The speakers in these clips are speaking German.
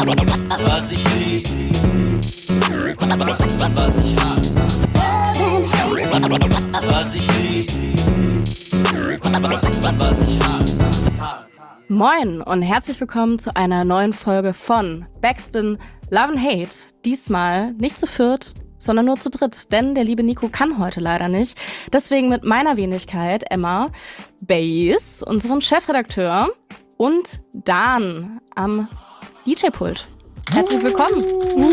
Was ich lieb, was ich hasse. Was ich lieb, was ich hasse. Moin und herzlich willkommen zu einer neuen Folge von Backspin Love and Hate. Diesmal nicht zu viert, sondern nur zu dritt, denn der liebe Nico kann heute leider nicht. Deswegen mit meiner Wenigkeit Emma, Bass, unserem Chefredakteur und Dan am DJ-Pult. Herzlich willkommen.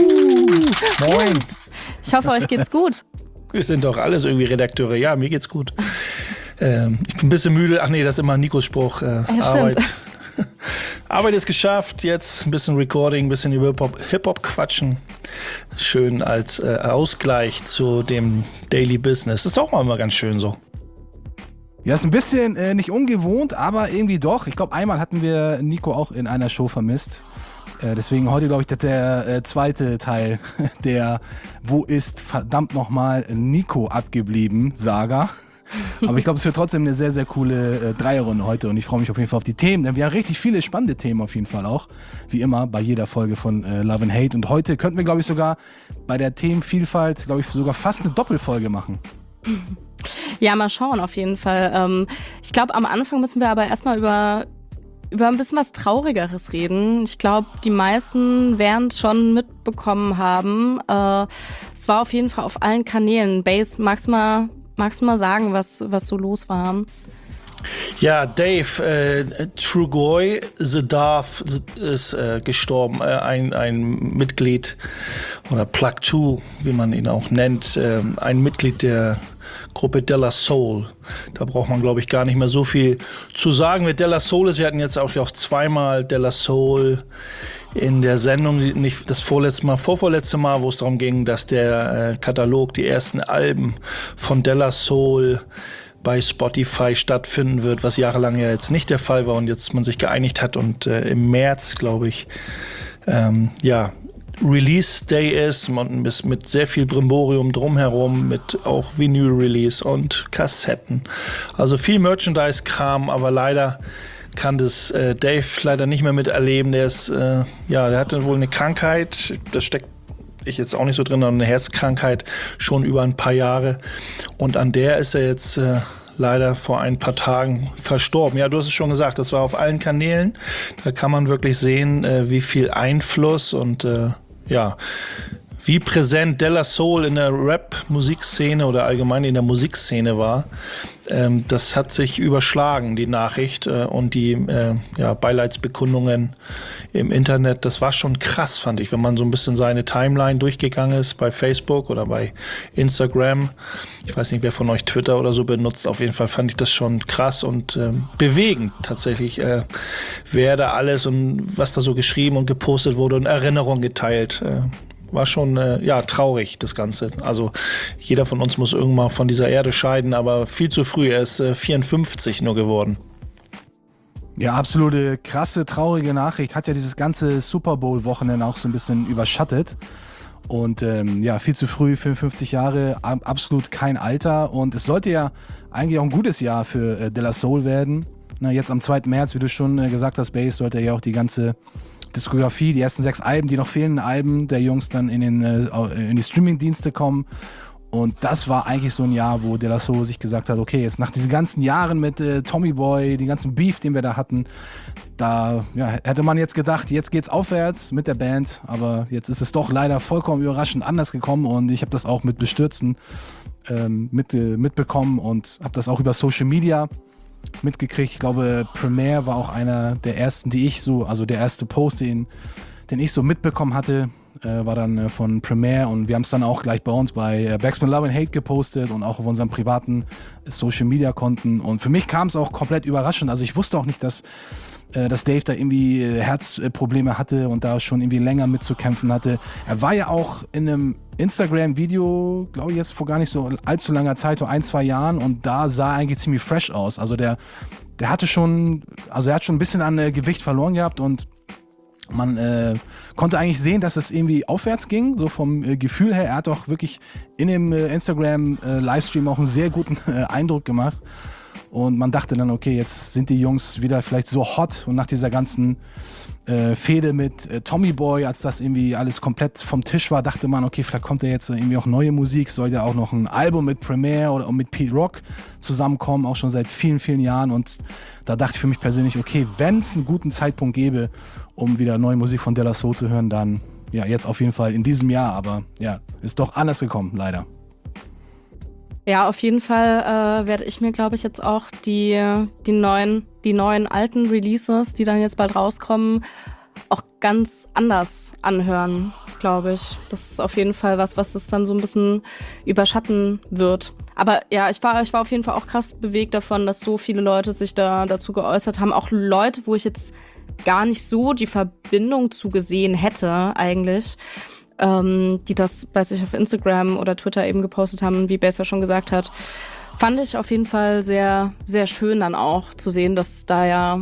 Moin. Ich hoffe, euch geht's gut. Wir sind doch alles irgendwie Redakteure. Ja, mir geht's gut. Ich bin ein bisschen müde. Ach nee, das ist immer Nikos Spruch. Arbeit. Arbeit ist geschafft. Jetzt ein bisschen Recording, ein bisschen über Hip-Hop quatschen. Schön als Ausgleich zu dem Daily Business. Das ist auch mal immer ganz schön so. Ja, ist ein bisschen nicht ungewohnt, aber irgendwie doch. Ich glaube, einmal hatten wir Nico auch in einer Show vermisst. Deswegen heute, glaube ich, der zweite Teil der Wo ist verdammt nochmal Nico abgeblieben Saga. Aber ich glaube, es wird trotzdem eine sehr, sehr coole Dreierrunde heute und ich freue mich auf jeden Fall auf die Themen, denn wir haben richtig viele spannende Themen auf jeden Fall auch, wie immer bei jeder Folge von Love and Hate. Und heute könnten wir, glaube ich, sogar bei der Themenvielfalt, glaube ich, sogar fast eine Doppelfolge machen. Ja, mal schauen auf jeden Fall. Ich glaube, am Anfang müssen wir aber erstmal über ein bisschen was Traurigeres reden. Ich glaube, die meisten werden es schon mitbekommen haben. Es war auf jeden Fall auf allen Kanälen. Bass, magst du mal sagen, was so los war? Ja, Dave Trugoy Zedarf ist gestorben. Ein Mitglied oder Plug 2, wie man ihn auch nennt, ein Mitglied der Gruppe De La Soul. Da braucht man, glaube ich, gar nicht mehr so viel zu sagen, wer De La Soul ist. Wir hatten jetzt auch zweimal De La Soul in der Sendung, nicht das vorvorletzte Mal, wo es darum ging, dass der Katalog, die ersten Alben von De La Soul bei Spotify stattfinden wird, was jahrelang ja jetzt nicht der Fall war und jetzt man sich geeinigt hat und im März, glaube ich, Release Day ist mit sehr viel Brimborium drumherum, mit auch Vinyl-Release und Kassetten. Also viel Merchandise-Kram, aber leider kann das Dave leider nicht mehr miterleben. Der hatte wohl eine Krankheit, das steckt ich jetzt auch nicht so drin, eine Herzkrankheit schon über ein paar Jahre und an der ist er jetzt leider vor ein paar Tagen verstorben. Ja, du hast es schon gesagt, das war auf allen Kanälen. Da kann man wirklich sehen, wie viel Einfluss und wie präsent De La Soul in der Rap-Musikszene oder allgemein in der Musikszene war. Das hat sich überschlagen, die Nachricht und die Beileidsbekundungen im Internet. Das war schon krass, fand ich, wenn man so ein bisschen seine Timeline durchgegangen ist bei Facebook oder bei Instagram. Ich weiß nicht, wer von euch Twitter oder so benutzt. Auf jeden Fall fand ich das schon krass und bewegend tatsächlich, wer da alles und was da so geschrieben und gepostet wurde und Erinnerungen geteilt. War schon traurig, das Ganze. Also jeder von uns muss irgendwann von dieser Erde scheiden, aber viel zu früh. Er ist 54 nur geworden. Ja, absolute krasse, traurige Nachricht. Hat ja dieses ganze Super Bowl-Wochenende auch so ein bisschen überschattet. Und viel zu früh, 55 Jahre, absolut kein Alter. Und es sollte ja eigentlich auch ein gutes Jahr für De La Soul werden. Na, jetzt am 2. März, wie du schon gesagt hast, Bass, sollte ja auch die ganze Diskografie, die ersten 6 Alben, die noch fehlenden Alben der Jungs dann in die Streaming-Dienste kommen. Und das war eigentlich so ein Jahr, wo De La Soul sich gesagt hat, okay, jetzt nach diesen ganzen Jahren mit Tommy Boy, den ganzen Beef, den wir da hatten, da hätte man jetzt gedacht, jetzt geht's aufwärts mit der Band, aber jetzt ist es doch leider vollkommen überraschend anders gekommen und ich habe das auch mit Bestürzen mitbekommen und habe das auch über Social Media mitgekriegt. Ich glaube, Premiere war auch einer der ersten, der erste Post, den ich so mitbekommen hatte, war dann von Premiere und wir haben es dann auch gleich bei uns bei Backspin Love and Hate gepostet und auch auf unseren privaten Social Media Konten und für mich kam es auch komplett überraschend. Also ich wusste auch nicht, dass Dave da irgendwie Herzprobleme hatte und da schon irgendwie länger mitzukämpfen hatte. Er war ja auch in einem Instagram-Video, glaube ich, jetzt vor gar nicht so allzu langer Zeit, vor 1-2 Jahren und da sah er eigentlich ziemlich fresh aus. Also er hat schon ein bisschen an Gewicht verloren gehabt und man konnte eigentlich sehen, dass es irgendwie aufwärts ging, so vom Gefühl her. Er hat auch wirklich in dem Instagram-Livestream auch einen sehr guten Eindruck gemacht. Und man dachte dann, okay, jetzt sind die Jungs wieder vielleicht so hot und nach dieser ganzen Fehde mit Tommy Boy, als das irgendwie alles komplett vom Tisch war, dachte man, okay, vielleicht kommt ja jetzt irgendwie auch neue Musik, soll ja auch noch ein Album mit Premier oder mit Pete Rock zusammenkommen, auch schon seit vielen, vielen Jahren. Und da dachte ich für mich persönlich, okay, wenn es einen guten Zeitpunkt gäbe, um wieder neue Musik von De La Soul zu hören, dann ja, jetzt auf jeden Fall in diesem Jahr, aber ja, ist doch anders gekommen, leider. Ja, auf jeden Fall werde ich mir, glaube ich, jetzt auch die neuen alten Releases, die dann jetzt bald rauskommen, auch ganz anders anhören, glaube ich. Das ist auf jeden Fall was das dann so ein bisschen überschatten wird. Aber ja, ich war auf jeden Fall auch krass bewegt davon, dass so viele Leute sich dazu geäußert haben. Auch Leute, wo ich jetzt gar nicht so die Verbindung zu gesehen hätte eigentlich. Die das bei sich auf Instagram oder Twitter eben gepostet haben, wie Bass ja schon gesagt hat, fand ich auf jeden Fall sehr, sehr schön dann auch zu sehen, dass da ja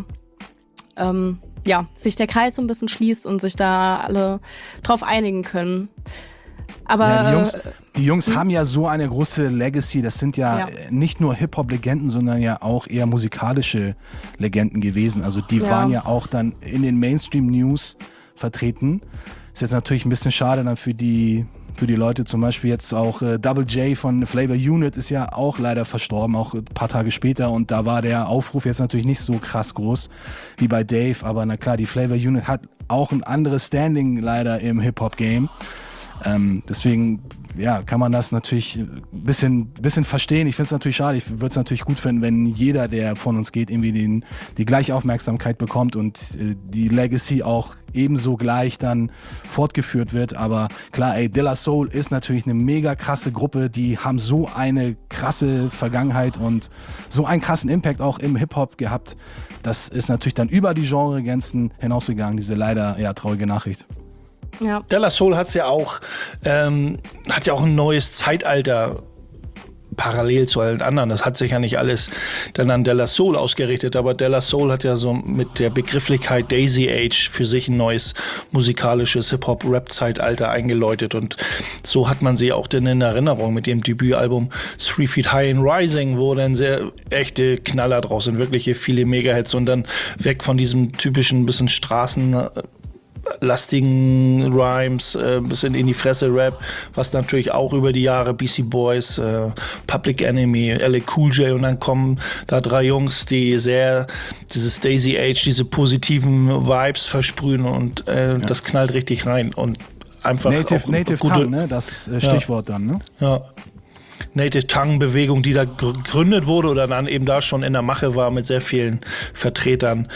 sich der Kreis so ein bisschen schließt und sich da alle drauf einigen können. Aber ja, die Jungs haben ja so eine große Legacy, das sind ja nicht nur Hip-Hop-Legenden, sondern ja auch eher musikalische Legenden gewesen. Also die waren ja auch dann in den Mainstream-News vertreten. Ist jetzt natürlich ein bisschen schade dann für die Leute, zum Beispiel jetzt auch Double J von Flavor Unit ist ja auch leider verstorben, auch ein paar Tage später, und da war der Aufruf jetzt natürlich nicht so krass groß wie bei Dave, aber na klar, die Flavor Unit hat auch ein anderes Standing leider im Hip-Hop-Game. Deswegen ja, kann man das natürlich ein bisschen verstehen. Ich finde es natürlich schade. Ich würde es natürlich gut finden, wenn jeder, der von uns geht, irgendwie die gleiche Aufmerksamkeit bekommt und die Legacy auch ebenso gleich dann fortgeführt wird. Aber klar, De La Soul ist natürlich eine mega krasse Gruppe. Die haben so eine krasse Vergangenheit und so einen krassen Impact auch im Hip-Hop gehabt. Das ist natürlich dann über die Genregrenzen hinausgegangen, diese leider traurige Nachricht. Ja. De La Soul hat ja auch ein neues Zeitalter parallel zu allen anderen. Das hat sich ja nicht alles dann an De La Soul ausgerichtet, aber De La Soul hat ja so mit der Begrifflichkeit Daisy Age für sich ein neues musikalisches Hip-Hop-Rap-Zeitalter eingeläutet, und so hat man sie auch denn in Erinnerung mit dem Debütalbum 3 Feet High and Rising, wo dann sehr echte Knaller draus sind, wirkliche viele Megahits, und dann weg von diesem typischen bisschen lastigen Rhymes, bisschen in die Fresse Rap, was natürlich auch über die Jahre Beastie Boys, Public Enemy, LA Cool J, und dann kommen da 3 Jungs, die sehr dieses Daisy Age, diese positiven Vibes versprühen, und das knallt richtig rein und einfach Native Tongue, ne? Das Stichwort dann, ne? Ja. Native Tongue Bewegung, die da gegründet wurde oder dann eben da schon in der Mache war mit sehr vielen Vertretern,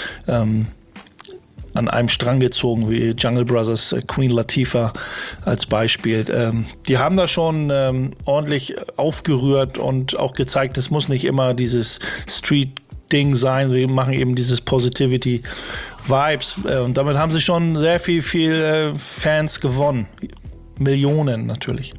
an einem Strang gezogen, wie Jungle Brothers, Queen Latifah als Beispiel. Die haben da schon ordentlich aufgerührt und auch gezeigt, es muss nicht immer dieses Street-Ding sein, sie machen eben dieses Positivity-Vibes, und damit haben sie schon sehr viel Fans gewonnen. Millionen natürlich.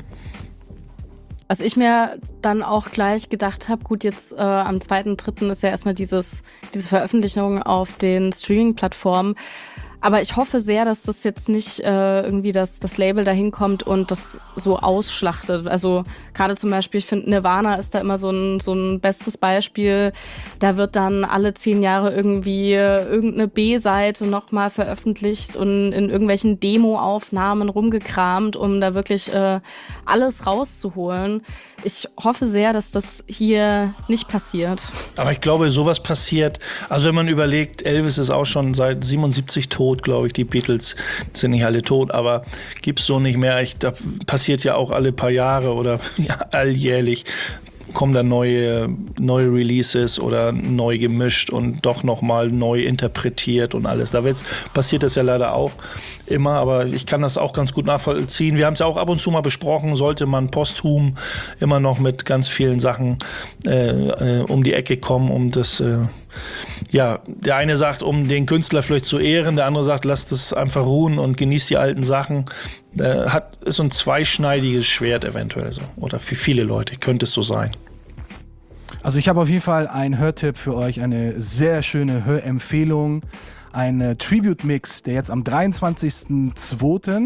Was ich mir dann auch gleich gedacht habe, gut, jetzt am 2.3. ist ja erstmal diese Veröffentlichung auf den Streaming-Plattformen. Aber ich hoffe sehr, dass das jetzt nicht irgendwie das Label dahin kommt und das so ausschlachtet. Also gerade zum Beispiel, ich finde Nirvana ist da immer so ein bestes Beispiel. Da wird dann alle 10 Jahre irgendwie irgendeine B-Seite nochmal veröffentlicht und in irgendwelchen Demo-Aufnahmen rumgekramt, um da wirklich alles rauszuholen. Ich hoffe sehr, dass das hier nicht passiert. Aber ich glaube, sowas passiert, also wenn man überlegt, Elvis ist auch schon seit 77 tot, glaube ich, die Beatles sind nicht alle tot, aber gibt's so nicht mehr. Da passiert ja auch alle paar Jahre oder alljährlich kommen dann neue Releases oder neu gemischt und doch nochmal neu interpretiert und alles. Passiert das ja leider auch immer, aber ich kann das auch ganz gut nachvollziehen. Wir haben es ja auch ab und zu mal besprochen, sollte man posthum immer noch mit ganz vielen Sachen um die Ecke kommen, um das der eine sagt, um den Künstler vielleicht zu ehren, der andere sagt, lasst es einfach ruhen und genießt die alten Sachen. Ist so ein zweischneidiges Schwert eventuell so. Oder für viele Leute könnte es so sein. Also ich habe auf jeden Fall einen Hörtipp für euch, eine sehr schöne Hörempfehlung. Ein Tribute-Mix, der jetzt am 23.02.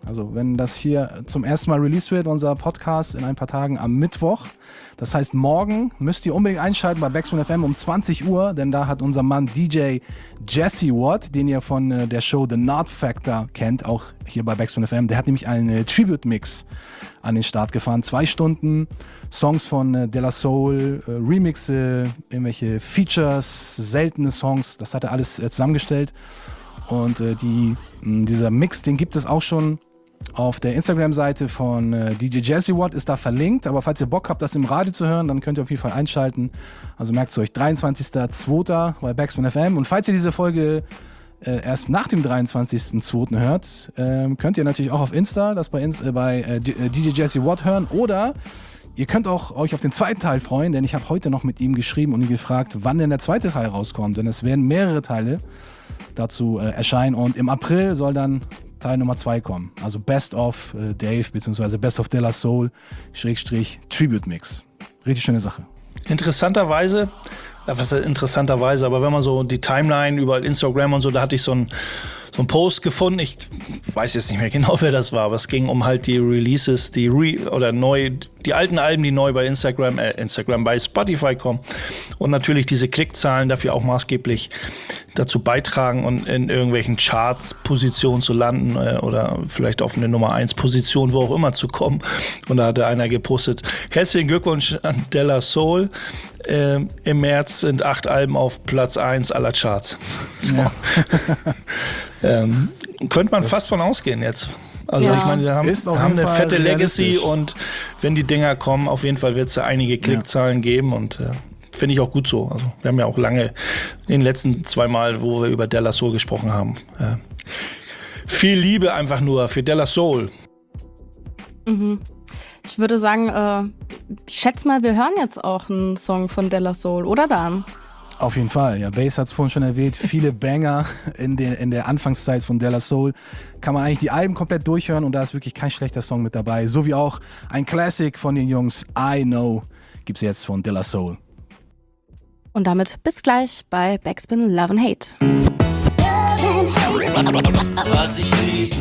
Also wenn das hier zum ersten Mal released wird, unser Podcast in ein paar Tagen am Mittwoch. Das heißt, morgen müsst ihr unbedingt einschalten bei Backspin FM um 20 Uhr, denn da hat unser Mann DJ Jesse Watt, den ihr von der Show The Nod Factor kennt, auch hier bei Backspin FM, der hat nämlich einen Tribute-Mix an den Start gefahren. 2 Stunden, Songs von De La Soul, Remixe, irgendwelche Features, seltene Songs, das hat er alles zusammengestellt. Und dieser Mix, den gibt es auch schon auf der Instagram-Seite von DJ Jesse Watt, ist da verlinkt. Aber falls ihr Bock habt, das im Radio zu hören, dann könnt ihr auf jeden Fall einschalten. Also merkt es euch, 23.02. bei Backspin FM. Und falls ihr diese Folge erst nach dem 23.02. hört, könnt ihr natürlich auch auf Insta, das bei DJ Jesse Watt hören. Oder ihr könnt auch euch auf den zweiten Teil freuen, denn ich habe heute noch mit ihm geschrieben und ihn gefragt, wann denn der zweite Teil rauskommt. Denn es werden mehrere Teile dazu erscheinen. Und im April soll dann Teil Nummer 2 kommen. Also Best of Dave bzw. Best of De La Soul / Tribute Mix. Richtig schöne Sache. Interessanterweise, was heißt interessanterweise, aber wenn man so die Timeline über Instagram und so, da hatte ich so einen Post gefunden. Ich weiß jetzt nicht mehr genau, wer das war, aber es ging um halt die Releases, die alten Alben, die neu bei Instagram bei Spotify kommen und natürlich diese Klickzahlen dafür auch maßgeblich dazu beitragen und in irgendwelchen Charts-Positionen zu landen oder vielleicht auf eine Nummer 1 Position, wo auch immer zu kommen. Und da hatte einer gepostet: Herzlichen Glückwunsch an De La Soul. Im März sind 8 Alben auf Platz 1 aller Charts. So. Ja. Könnte man fast von ausgehen jetzt. Also ja. ich meine, wir haben eine fette Legacy und wenn die Dinger kommen, auf jeden Fall wird es da einige Klickzahlen geben und finde ich auch gut so. Also wir haben ja auch lange in den letzten 2 Mal, wo wir über De La Soul gesprochen haben, viel Liebe einfach nur für De La Soul. Mhm. Ich würde sagen, ich schätze mal, wir hören jetzt auch einen Song von De La Soul, oder Dan? Auf jeden Fall, ja. Bass hat es vorhin schon erwähnt, viele Banger in der Anfangszeit von De La Soul. Kann man eigentlich die Alben komplett durchhören und da ist wirklich kein schlechter Song mit dabei. So wie auch ein Classic von den Jungs, I Know, gibt es jetzt von De La Soul. Und damit bis gleich bei Backspin Love and Hate. Was ich lieb,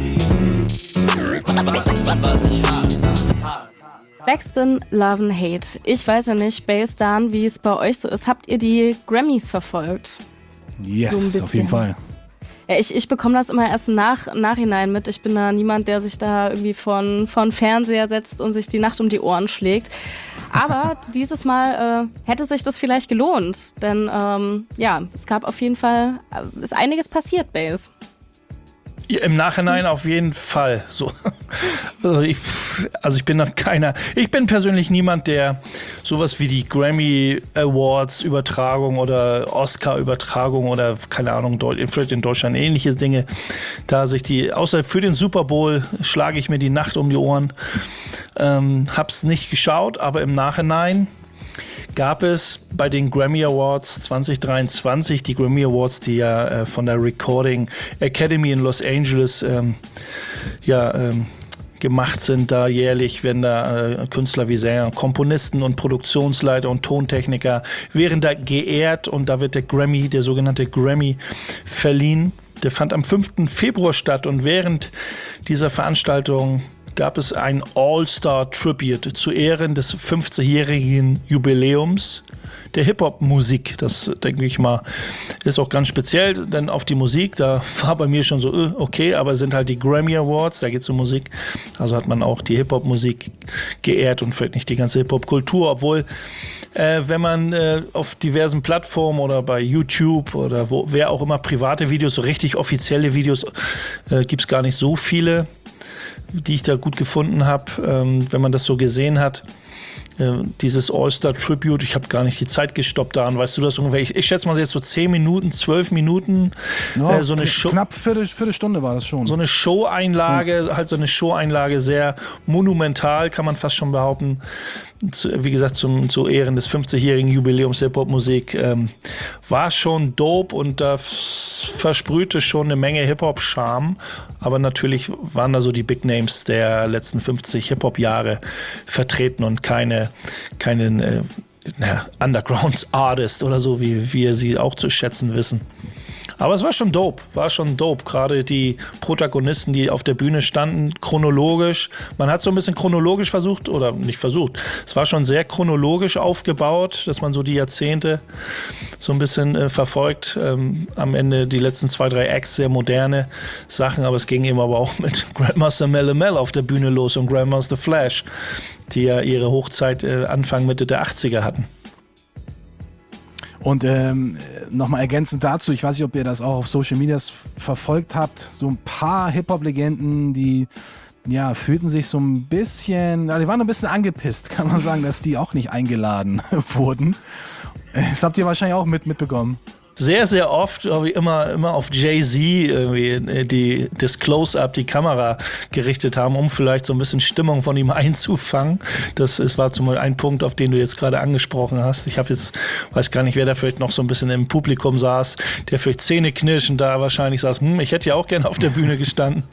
was ich hasse. Backspin Love and Hate. Ich weiß ja nicht, Bass, Dan, wie es bei euch so ist. Habt ihr die Grammys verfolgt? Yes, so auf jeden Fall. Ja, ich bekomme das immer erst im Nachhinein mit. Ich bin da niemand, der sich da irgendwie von Fernseher setzt und sich die Nacht um die Ohren schlägt. Aber dieses Mal hätte sich das vielleicht gelohnt. Denn es gab auf jeden Fall, ist einiges passiert, Bass. Ja, im Nachhinein auf jeden Fall. So. Also ich bin noch keiner. Ich bin persönlich niemand, der sowas wie die Grammy Awards Übertragung oder Oscar Übertragung oder keine Ahnung, vielleicht in Deutschland ähnliche Dinge, da sich außer für den Super Bowl schlage ich mir die Nacht um die Ohren. Hab's nicht geschaut, aber im Nachhinein gab es bei den Grammy Awards 2023, die Grammy Awards, die ja von der Recording Academy in Los Angeles gemacht sind, da jährlich werden da Künstler wie Sänger, Komponisten und Produktionsleiter und Tontechniker werden da geehrt und da wird der sogenannte Grammy verliehen. Der fand am 5. Februar statt und während dieser Veranstaltung gab es ein All-Star-Tribute zu Ehren des 50-jährigen Jubiläums der Hip-Hop-Musik. Das, denke ich mal, ist auch ganz speziell, denn auf die Musik, da war bei mir schon so, okay, aber es sind halt die Grammy Awards, da geht es um Musik. Also hat man auch die Hip-Hop-Musik geehrt und vielleicht nicht die ganze Hip-Hop-Kultur, obwohl, wenn man auf diversen Plattformen oder bei YouTube oder wer auch immer private Videos, so richtig offizielle Videos, gibt es gar nicht so viele, die ich da gut gefunden habe, wenn man das so gesehen hat. Dieses All-Star-Tribute, ich habe gar nicht die Zeit gestoppt daran, weißt du das ungefähr? Ich schätze mal jetzt so 10 Minuten, 12 Minuten, ja, so eine Show. Knapp Viertelstunde war das schon. So eine Show-Einlage, sehr monumental, kann man fast schon behaupten. Wie gesagt, zu Ehren des 50-jährigen Jubiläums Hip-Hop-Musik war schon dope und da versprühte schon eine Menge Hip-Hop-Charme. Aber natürlich waren da so die Big Names der letzten 50 Hip-Hop-Jahre vertreten und keinen Underground-Artist oder so, wie wir sie auch zu schätzen wissen. Aber es war schon dope, Gerade die Protagonisten, die auf der Bühne standen, chronologisch. Man hat so ein bisschen chronologisch versucht, oder nicht versucht, es war schon sehr chronologisch aufgebaut, dass man so die Jahrzehnte so ein bisschen verfolgt. Am Ende die letzten 2, 3 Acts, sehr moderne Sachen, aber es ging eben aber auch mit Grandmaster Melle Mel auf der Bühne los und Grandmaster Flash, die ja ihre Hochzeit Anfang, Mitte der 80er hatten. Und nochmal ergänzend dazu, ich weiß nicht, ob ihr das auch auf Social Media verfolgt habt, so ein paar Hip-Hop-Legenden, die fühlten sich so ein bisschen, die waren ein bisschen angepisst, kann man sagen, dass die auch nicht eingeladen wurden. Das habt ihr wahrscheinlich auch mitbekommen. Sehr, sehr oft immer auf Jay-Z irgendwie das Close-Up, die Kamera gerichtet haben, um vielleicht so ein bisschen Stimmung von ihm einzufangen. Das war zum Beispiel ein Punkt, auf den du jetzt gerade angesprochen hast. Ich weiß gar nicht, wer da vielleicht noch so ein bisschen im Publikum saß, der vielleicht zähneknirschend da wahrscheinlich saß, ich hätte ja auch gerne auf der Bühne gestanden.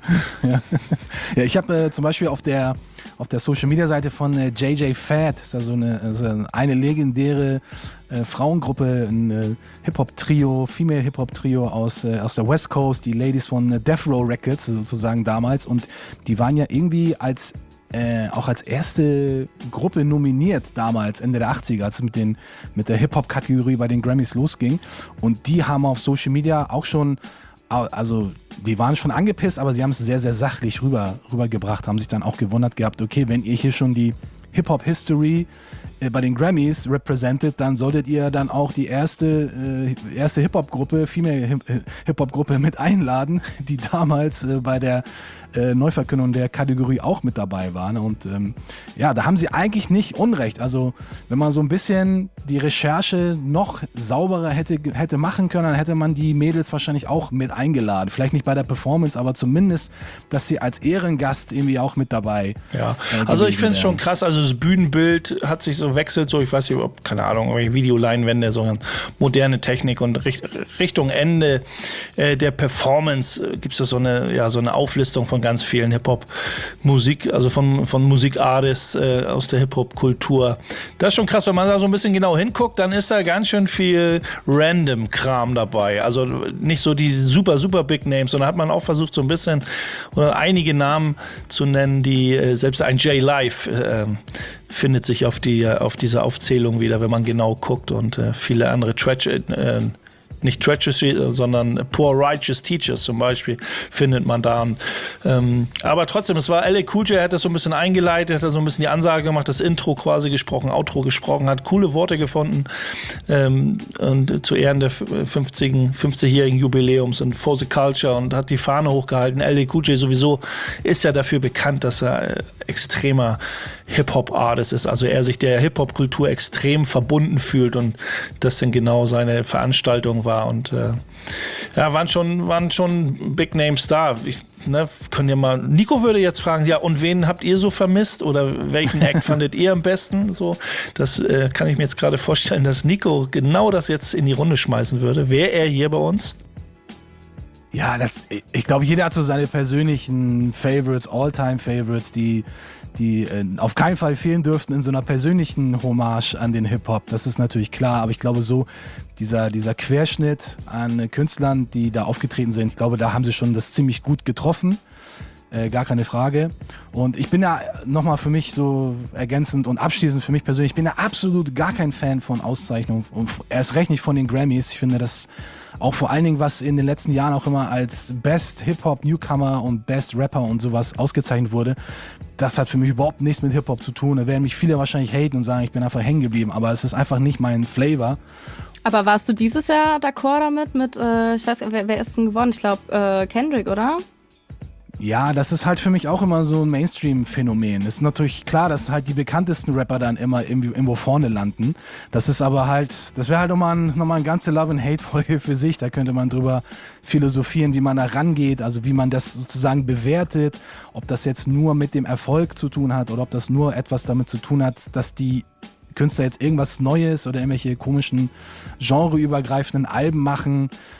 Ja, ich habe zum Beispiel auf der Social-Media-Seite von JJ Fad, ist da so eine legendäre Frauengruppe, ein Hip-Hop-Trio, Female Hip-Hop-Trio aus der West Coast, die Ladies von Death Row Records sozusagen damals, und die waren ja irgendwie auch als erste Gruppe nominiert damals, Ende der 80er, als es mit der Hip-Hop-Kategorie bei den Grammys losging, und die haben auf Social Media auch schon, also die waren schon angepisst, aber sie haben es sehr, sehr sachlich rübergebracht, haben sich dann auch gewundert gehabt, okay, wenn ihr hier schon die Hip-Hop-History bei den Grammys represented, dann solltet ihr dann auch die erste Hip-Hop-Gruppe, Female Hip-Hop-Gruppe mit einladen, die damals bei der Neuverkündung der Kategorie auch mit dabei waren. Und da haben sie eigentlich nicht Unrecht. Also wenn man so ein bisschen die Recherche noch sauberer hätte machen können, dann hätte man die Mädels wahrscheinlich auch mit eingeladen. Vielleicht nicht bei der Performance, aber zumindest, dass sie als Ehrengast irgendwie auch mit dabei. Ja, also ich finde es schon krass. Also das Bühnenbild hat sich so wechselt, so ich weiß nicht, ob, keine Ahnung, Videoleinwände, so eine moderne Technik, und Richtung Ende der Performance gibt es so eine Auflistung von ganz vielen Hip-Hop-Musik, also von Musikartists aus der Hip-Hop-Kultur. Das ist schon krass, wenn man da so ein bisschen genau hinguckt, dann ist da ganz schön viel Random-Kram dabei. Also nicht so die super, super Big Names, sondern hat man auch versucht, so ein bisschen oder einige Namen zu nennen, die selbst ein J-Live findet sich auf dieser Aufzählung wieder, wenn man genau guckt, und viele andere nicht Treachery, sondern Poor Righteous Teachers zum Beispiel findet man da. Aber trotzdem, es war LL Cool J, hat das so ein bisschen eingeleitet, hat da so ein bisschen die Ansage gemacht, das Intro quasi gesprochen, Outro gesprochen, hat coole Worte gefunden, und zu Ehren der 50-jährigen Jubiläums und For the Culture, und hat die Fahne hochgehalten. LL Cool J sowieso ist ja dafür bekannt, dass er extremer Hip-Hop-Artist ist, also er sich der Hip-Hop-Kultur extrem verbunden fühlt, und das dann genau seine Veranstaltung war, und waren schon Big Names da. Können ja mal, Nico würde jetzt fragen, ja, und wen habt ihr so vermisst, oder welchen Act fandet ihr am besten? So, das kann ich mir jetzt gerade vorstellen, dass Nico genau das jetzt in die Runde schmeißen würde. Wäre er hier bei uns? Ja, ich glaube, jeder hat so seine persönlichen Favorites, All-Time-Favorites, die auf keinen Fall fehlen dürften in so einer persönlichen Hommage an den Hip-Hop. Das ist natürlich klar, aber ich glaube so, dieser Querschnitt an Künstlern, die da aufgetreten sind, ich glaube, da haben sie schon das ziemlich gut getroffen. Gar keine Frage. Und ich bin ja nochmal für mich so ergänzend und abschließend für mich persönlich, ich bin ja absolut gar kein Fan von Auszeichnungen und erst recht nicht von den Grammys. Ich finde das auch vor allen Dingen, was in den letzten Jahren auch immer als Best Hip-Hop Newcomer und Best Rapper und sowas ausgezeichnet wurde, das hat für mich überhaupt nichts mit Hip-Hop zu tun. Da werden mich viele wahrscheinlich haten und sagen, ich bin einfach hängen geblieben, aber es ist einfach nicht mein Flavor. Aber warst du dieses Jahr d'accord damit? Ich weiß, wer ist denn gewonnen? Ich glaube Kendrick, oder? Ja, das ist halt für mich auch immer so ein Mainstream-Phänomen. Ist natürlich klar, dass halt die bekanntesten Rapper dann immer irgendwo vorne landen. Das ist aber halt, das wäre halt nochmal eine ganze Love-and-Hate-Folge für sich. Da könnte man drüber philosophieren, wie man da rangeht, also wie man das sozusagen bewertet, ob das jetzt nur mit dem Erfolg zu tun hat oder ob das nur etwas damit zu tun hat, dass die Künstler jetzt irgendwas Neues oder irgendwelche komischen genreübergreifenden Alben machen,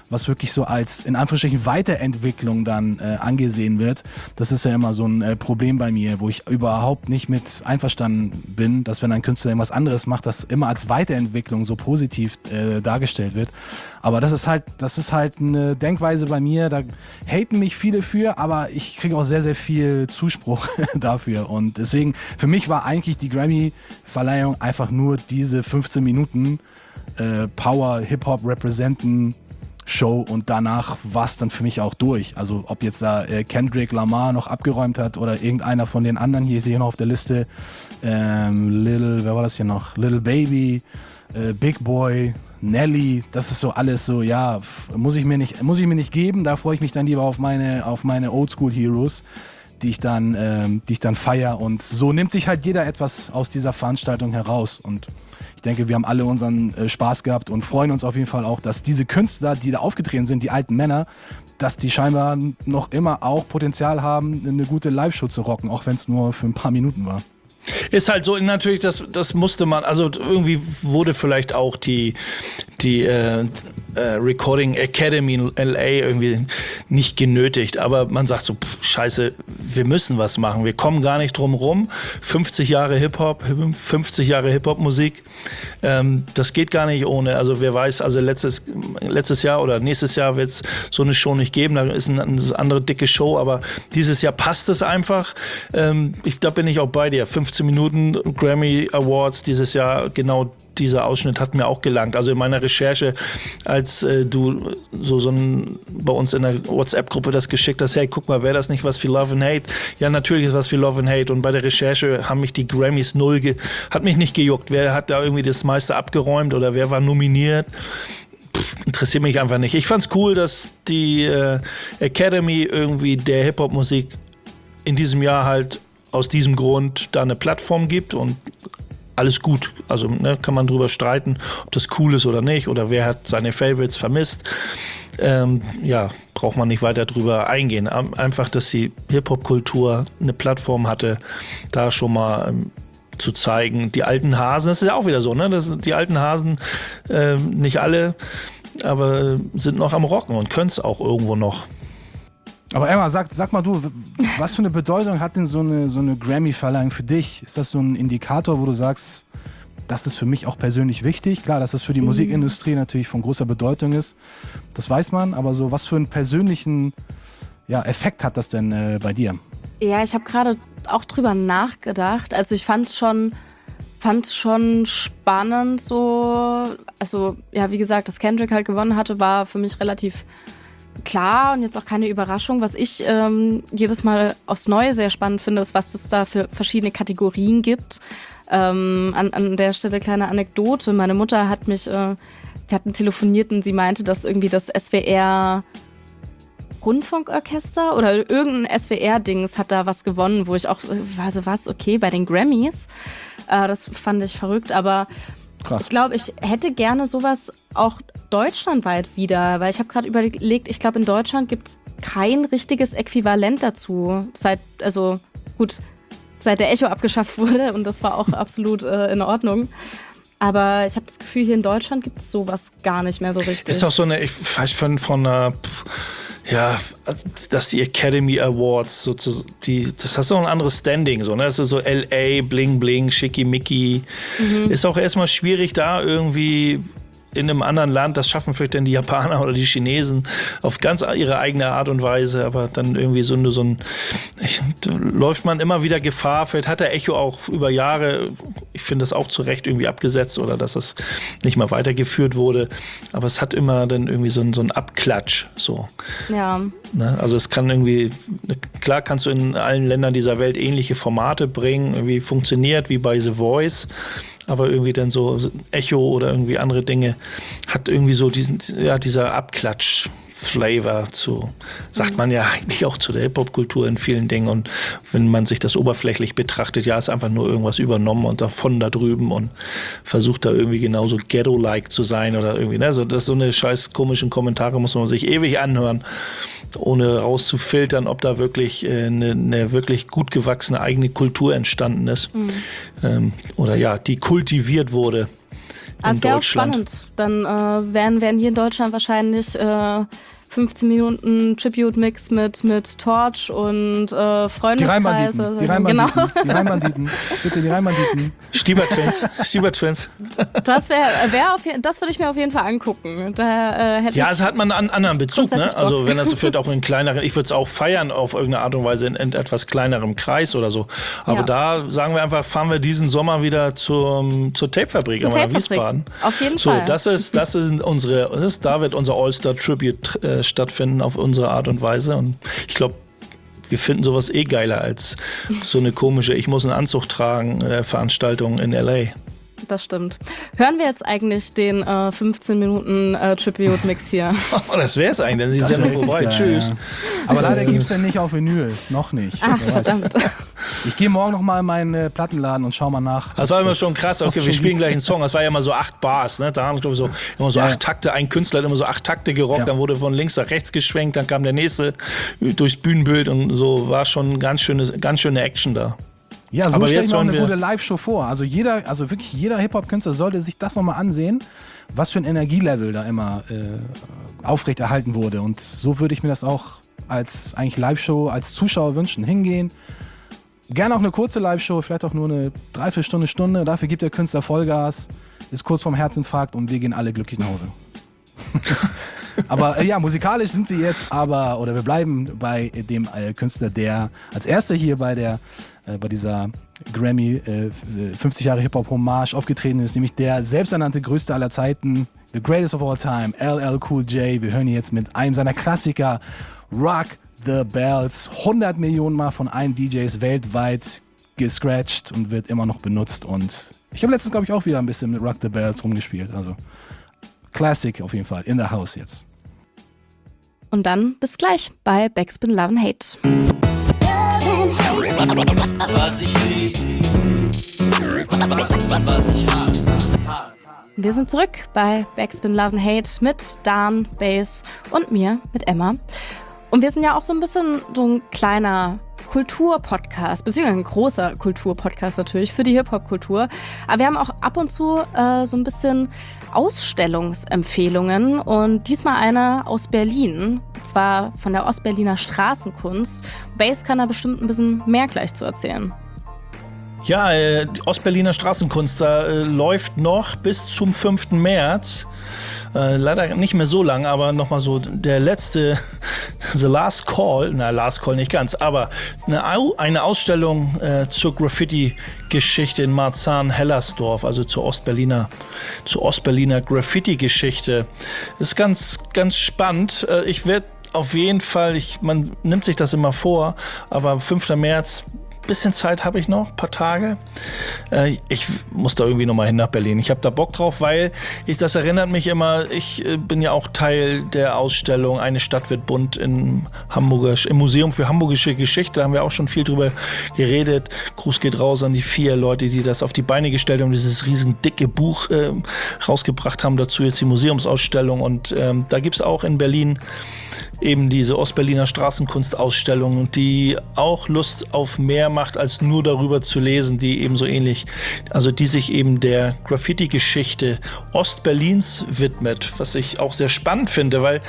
was wirklich so als in Anführungsstrichen Weiterentwicklung dann angesehen wird. Das ist ja immer so ein Problem bei mir, wo ich überhaupt nicht mit einverstanden bin, dass wenn ein Künstler irgendwas anderes macht, das immer als Weiterentwicklung so positiv dargestellt wird. Aber das ist halt eine Denkweise bei mir, da haten mich viele für, aber ich kriege auch sehr, sehr viel Zuspruch dafür. Und deswegen, für mich war eigentlich die Grammy-Verleihung einfach nur diese 15 Minuten Power, Hip-Hop representen Show und danach war es dann für mich auch durch. Also ob jetzt da Kendrick Lamar noch abgeräumt hat oder irgendeiner von den anderen, hier ist hier noch auf der Liste, wer war das hier noch? Lil Baby, Big Boy, Nelly, das ist so alles so, ja, muss ich mir nicht geben, da freue ich mich dann lieber auf meine Oldschool Heroes, die ich dann feiere und so nimmt sich halt jeder etwas aus dieser Veranstaltung heraus und ich denke, wir haben alle unseren Spaß gehabt und freuen uns auf jeden Fall auch, dass diese Künstler, die da aufgetreten sind, die alten Männer, dass die scheinbar noch immer auch Potenzial haben, eine gute Live-Show zu rocken, auch wenn es nur für ein paar Minuten war. Ist halt so, natürlich, das musste man, also irgendwie wurde vielleicht auch die Recording Academy in LA irgendwie nicht genötigt, aber man sagt so, scheiße, wir müssen was machen, wir kommen gar nicht drum rum, 50 Jahre Hip-Hop-Musik, das geht gar nicht ohne, also wer weiß, also letztes Jahr oder nächstes Jahr wird es so eine Show nicht geben, da ist eine andere dicke Show, aber dieses Jahr passt es einfach, da bin ich auch bei dir, 15 Minuten Grammy Awards dieses Jahr, genau dieser Ausschnitt hat mir auch gelangt. Also in meiner Recherche, als du bei uns in der WhatsApp-Gruppe das geschickt hast, hey, guck mal, wäre das nicht was für Love and Hate? Ja, natürlich ist was für Love and Hate. Und bei der Recherche haben mich die Grammys hat mich nicht gejuckt. Wer hat da irgendwie das meiste abgeräumt oder wer war nominiert? Interessiert mich einfach nicht. Ich fand's cool, dass die Academy irgendwie der Hip-Hop-Musik in diesem Jahr halt aus diesem Grund da eine Plattform gibt und alles gut. Also kann man drüber streiten, ob das cool ist oder nicht oder wer hat seine Favorites vermisst. Braucht man nicht weiter drüber eingehen. Einfach, dass die Hip-Hop-Kultur eine Plattform hatte, da schon mal zu zeigen. Die alten Hasen, das ist ja auch wieder so, ne? Die alten Hasen, nicht alle, aber sind noch am Rocken und können es auch irgendwo noch. Aber Emma, sag mal du, was für eine Bedeutung hat denn so eine Grammy-Verleihung für dich? Ist das so ein Indikator, wo du sagst, das ist für mich auch persönlich wichtig? Klar, dass das für die Musikindustrie natürlich von großer Bedeutung ist, das weiß man, aber so was für einen persönlichen Effekt hat das denn bei dir? Ja, ich habe gerade auch drüber nachgedacht. Also ich fand's schon spannend so. Also ja, wie gesagt, dass Kendrick halt gewonnen hatte, war für mich relativ klar und jetzt auch keine Überraschung. Was ich jedes Mal aufs Neue sehr spannend finde, ist, was es da für verschiedene Kategorien gibt. An der Stelle kleine Anekdote. Meine Mutter hat wir hatten telefoniert und sie meinte, dass irgendwie das SWR Rundfunkorchester oder irgendein SWR-Dings hat da was gewonnen, wo ich auch war so, was, okay, bei den Grammys. Das fand ich verrückt, aber krass. Ich glaube, ich hätte gerne sowas auch deutschlandweit wieder, weil ich habe gerade überlegt, ich glaube, in Deutschland gibt es kein richtiges Äquivalent dazu, seit der Echo abgeschafft wurde und das war auch absolut in Ordnung. Aber ich habe das Gefühl, hier in Deutschland gibt es sowas gar nicht mehr so richtig. Ist auch so eine, ich weiß von einer, dass die Academy Awards sozusagen, das hat so ein anderes Standing, so, ne? Das ist so LA, Bling Bling, Schickimicki. Ist auch erstmal schwierig, da irgendwie in einem anderen Land, das schaffen vielleicht dann die Japaner oder die Chinesen auf ganz ihre eigene Art und Weise, aber dann irgendwie läuft man immer wieder Gefahr, vielleicht hat der Echo auch über Jahre, ich finde das auch zu Recht irgendwie abgesetzt oder dass es nicht mal weitergeführt wurde, aber es hat immer dann irgendwie so ein Abklatsch, so. Ja. Ne? Also es kann irgendwie, klar kannst du in allen Ländern dieser Welt ähnliche Formate bringen, irgendwie funktioniert wie bei The Voice, aber irgendwie dann so Echo oder irgendwie andere Dinge hat irgendwie so dieser Abklatsch-Flavor sagt man ja eigentlich auch zu der Hip-Hop-Kultur in vielen Dingen und wenn man sich das oberflächlich betrachtet, ist einfach nur irgendwas übernommen und davon da drüben und versucht da irgendwie genauso Ghetto-like zu sein oder irgendwie, ne, so eine scheiß komischen Kommentare muss man sich ewig anhören, ohne rauszufiltern, ob da wirklich eine wirklich gut gewachsene eigene Kultur entstanden ist oder die kultiviert wurde, Es wäre auch spannend. Dann werden hier in Deutschland wahrscheinlich 15 Minuten Tribute-Mix mit Torch und Freundeskreis. Die Rheinbanditen. Bitte die Rheinbanditen. Stieber Twins. Das würde ich mir auf jeden Fall angucken. Da hätte es hat man einen anderen Bezug, ne? Bock. Also wenn das vielleicht auch in kleineren, ich würde es auch feiern auf irgendeine Art und Weise in etwas kleinerem Kreis oder so. Aber da sagen wir einfach, fahren wir diesen Sommer wieder zur Tapefabrik in Wiesbaden. Auf jeden Fall. Da wird unser All-Star-Tribute stattfinden auf unsere Art und Weise. Und ich glaube, wir finden sowas geiler als so eine komische Ich muss einen Anzug tragen Veranstaltung in L.A. Das stimmt. Hören wir jetzt eigentlich den 15 Minuten Tribute-Mix hier? Das wäre es eigentlich, dann ist die Sendung vorbei. Geil, Tschüss. Ja. Aber leider gibt es den nicht auf Vinyl. Noch nicht. Ach, verdammt. Ich gehe morgen noch mal in meinen Plattenladen und schau mal nach. Das war immer schon krass. Okay, wir spielen gleich einen Song. Das war ja immer so 8 Bars. Ne? Da haben wir so immer so 8 Takte. Ein Künstler hat immer so 8 Takte gerockt. Ja. Dann wurde von links nach rechts geschwenkt. Dann kam der nächste durchs Bühnenbild und so war schon ganz schöne Action da. Ja, so stelle ich mir auch eine gute Live-Show vor. Also wirklich jeder Hip-Hop-Künstler sollte sich das nochmal ansehen, was für ein Energielevel da immer aufrechterhalten wurde. Und so würde ich mir das auch als eigentlich Live-Show als Zuschauer wünschen. Hingehen, gerne auch eine kurze Live-Show, vielleicht auch nur eine Dreiviertelstunde. Dafür gibt der Künstler Vollgas, ist kurz vorm Herzinfarkt und wir gehen alle glücklich nach Hause. Aber musikalisch sind wir jetzt wir bleiben bei dem Künstler, der als erster hier bei dieser Grammy 50 Jahre Hip-Hop-Hommage aufgetreten ist, nämlich der selbsternannte Größte aller Zeiten, the greatest of all time, LL Cool J. Wir hören ihn jetzt mit einem seiner Klassiker, Rock the Bells, 100 Millionen Mal von allen DJs weltweit gescratcht und wird immer noch benutzt. Und ich habe letztens, glaube ich, auch wieder ein bisschen mit Rock the Bells rumgespielt. Also Classic auf jeden Fall, in the house jetzt. Und dann bis gleich bei Backspin Love and Hate. Was ich lieb, was ich hasse. Wir sind zurück bei Backspin Love and Hate mit Dan, Bass und mir, mit Emma. Und wir sind ja auch so ein bisschen so ein kleiner Kulturpodcast, beziehungsweise ein großer Kulturpodcast natürlich für die Hip-Hop-Kultur. Aber wir haben auch ab und zu so ein bisschen Ausstellungsempfehlungen und diesmal eine aus Berlin, und zwar von der Ostberliner Straßenkunst. Bass kann da bestimmt ein bisschen mehr gleich zu erzählen. Ja, die Ostberliner Straßenkunst, da läuft noch bis zum 5. März. Leider nicht mehr so lang, aber nochmal so der letzte, the last call nicht ganz, aber eine Ausstellung zur Graffiti-Geschichte in Marzahn-Hellersdorf, also zur Ostberliner Graffiti-Geschichte. Das ist ganz, ganz spannend. Ich werde auf jeden Fall, man nimmt sich das immer vor, aber 5. März, bisschen Zeit habe ich noch, ein paar Tage. Ich muss da irgendwie nochmal hin nach Berlin. Ich habe da Bock drauf, weil das erinnert mich immer, ich bin ja auch Teil der Ausstellung Eine Stadt wird bunt im Museum für Hamburgische Geschichte. Da haben wir auch schon viel drüber geredet. Gruß geht raus an die 4 Leute, die das auf die Beine gestellt haben, dieses riesen dicke Buch rausgebracht haben. Dazu jetzt die Museumsausstellung. Und da gibt es auch in Berlin eben diese Ostberliner Straßenkunstausstellung, die auch Lust auf mehr macht, als nur darüber zu lesen, die eben so ähnlich, also die sich eben der Graffiti-Geschichte Ostberlins widmet, was ich auch sehr spannend finde, weil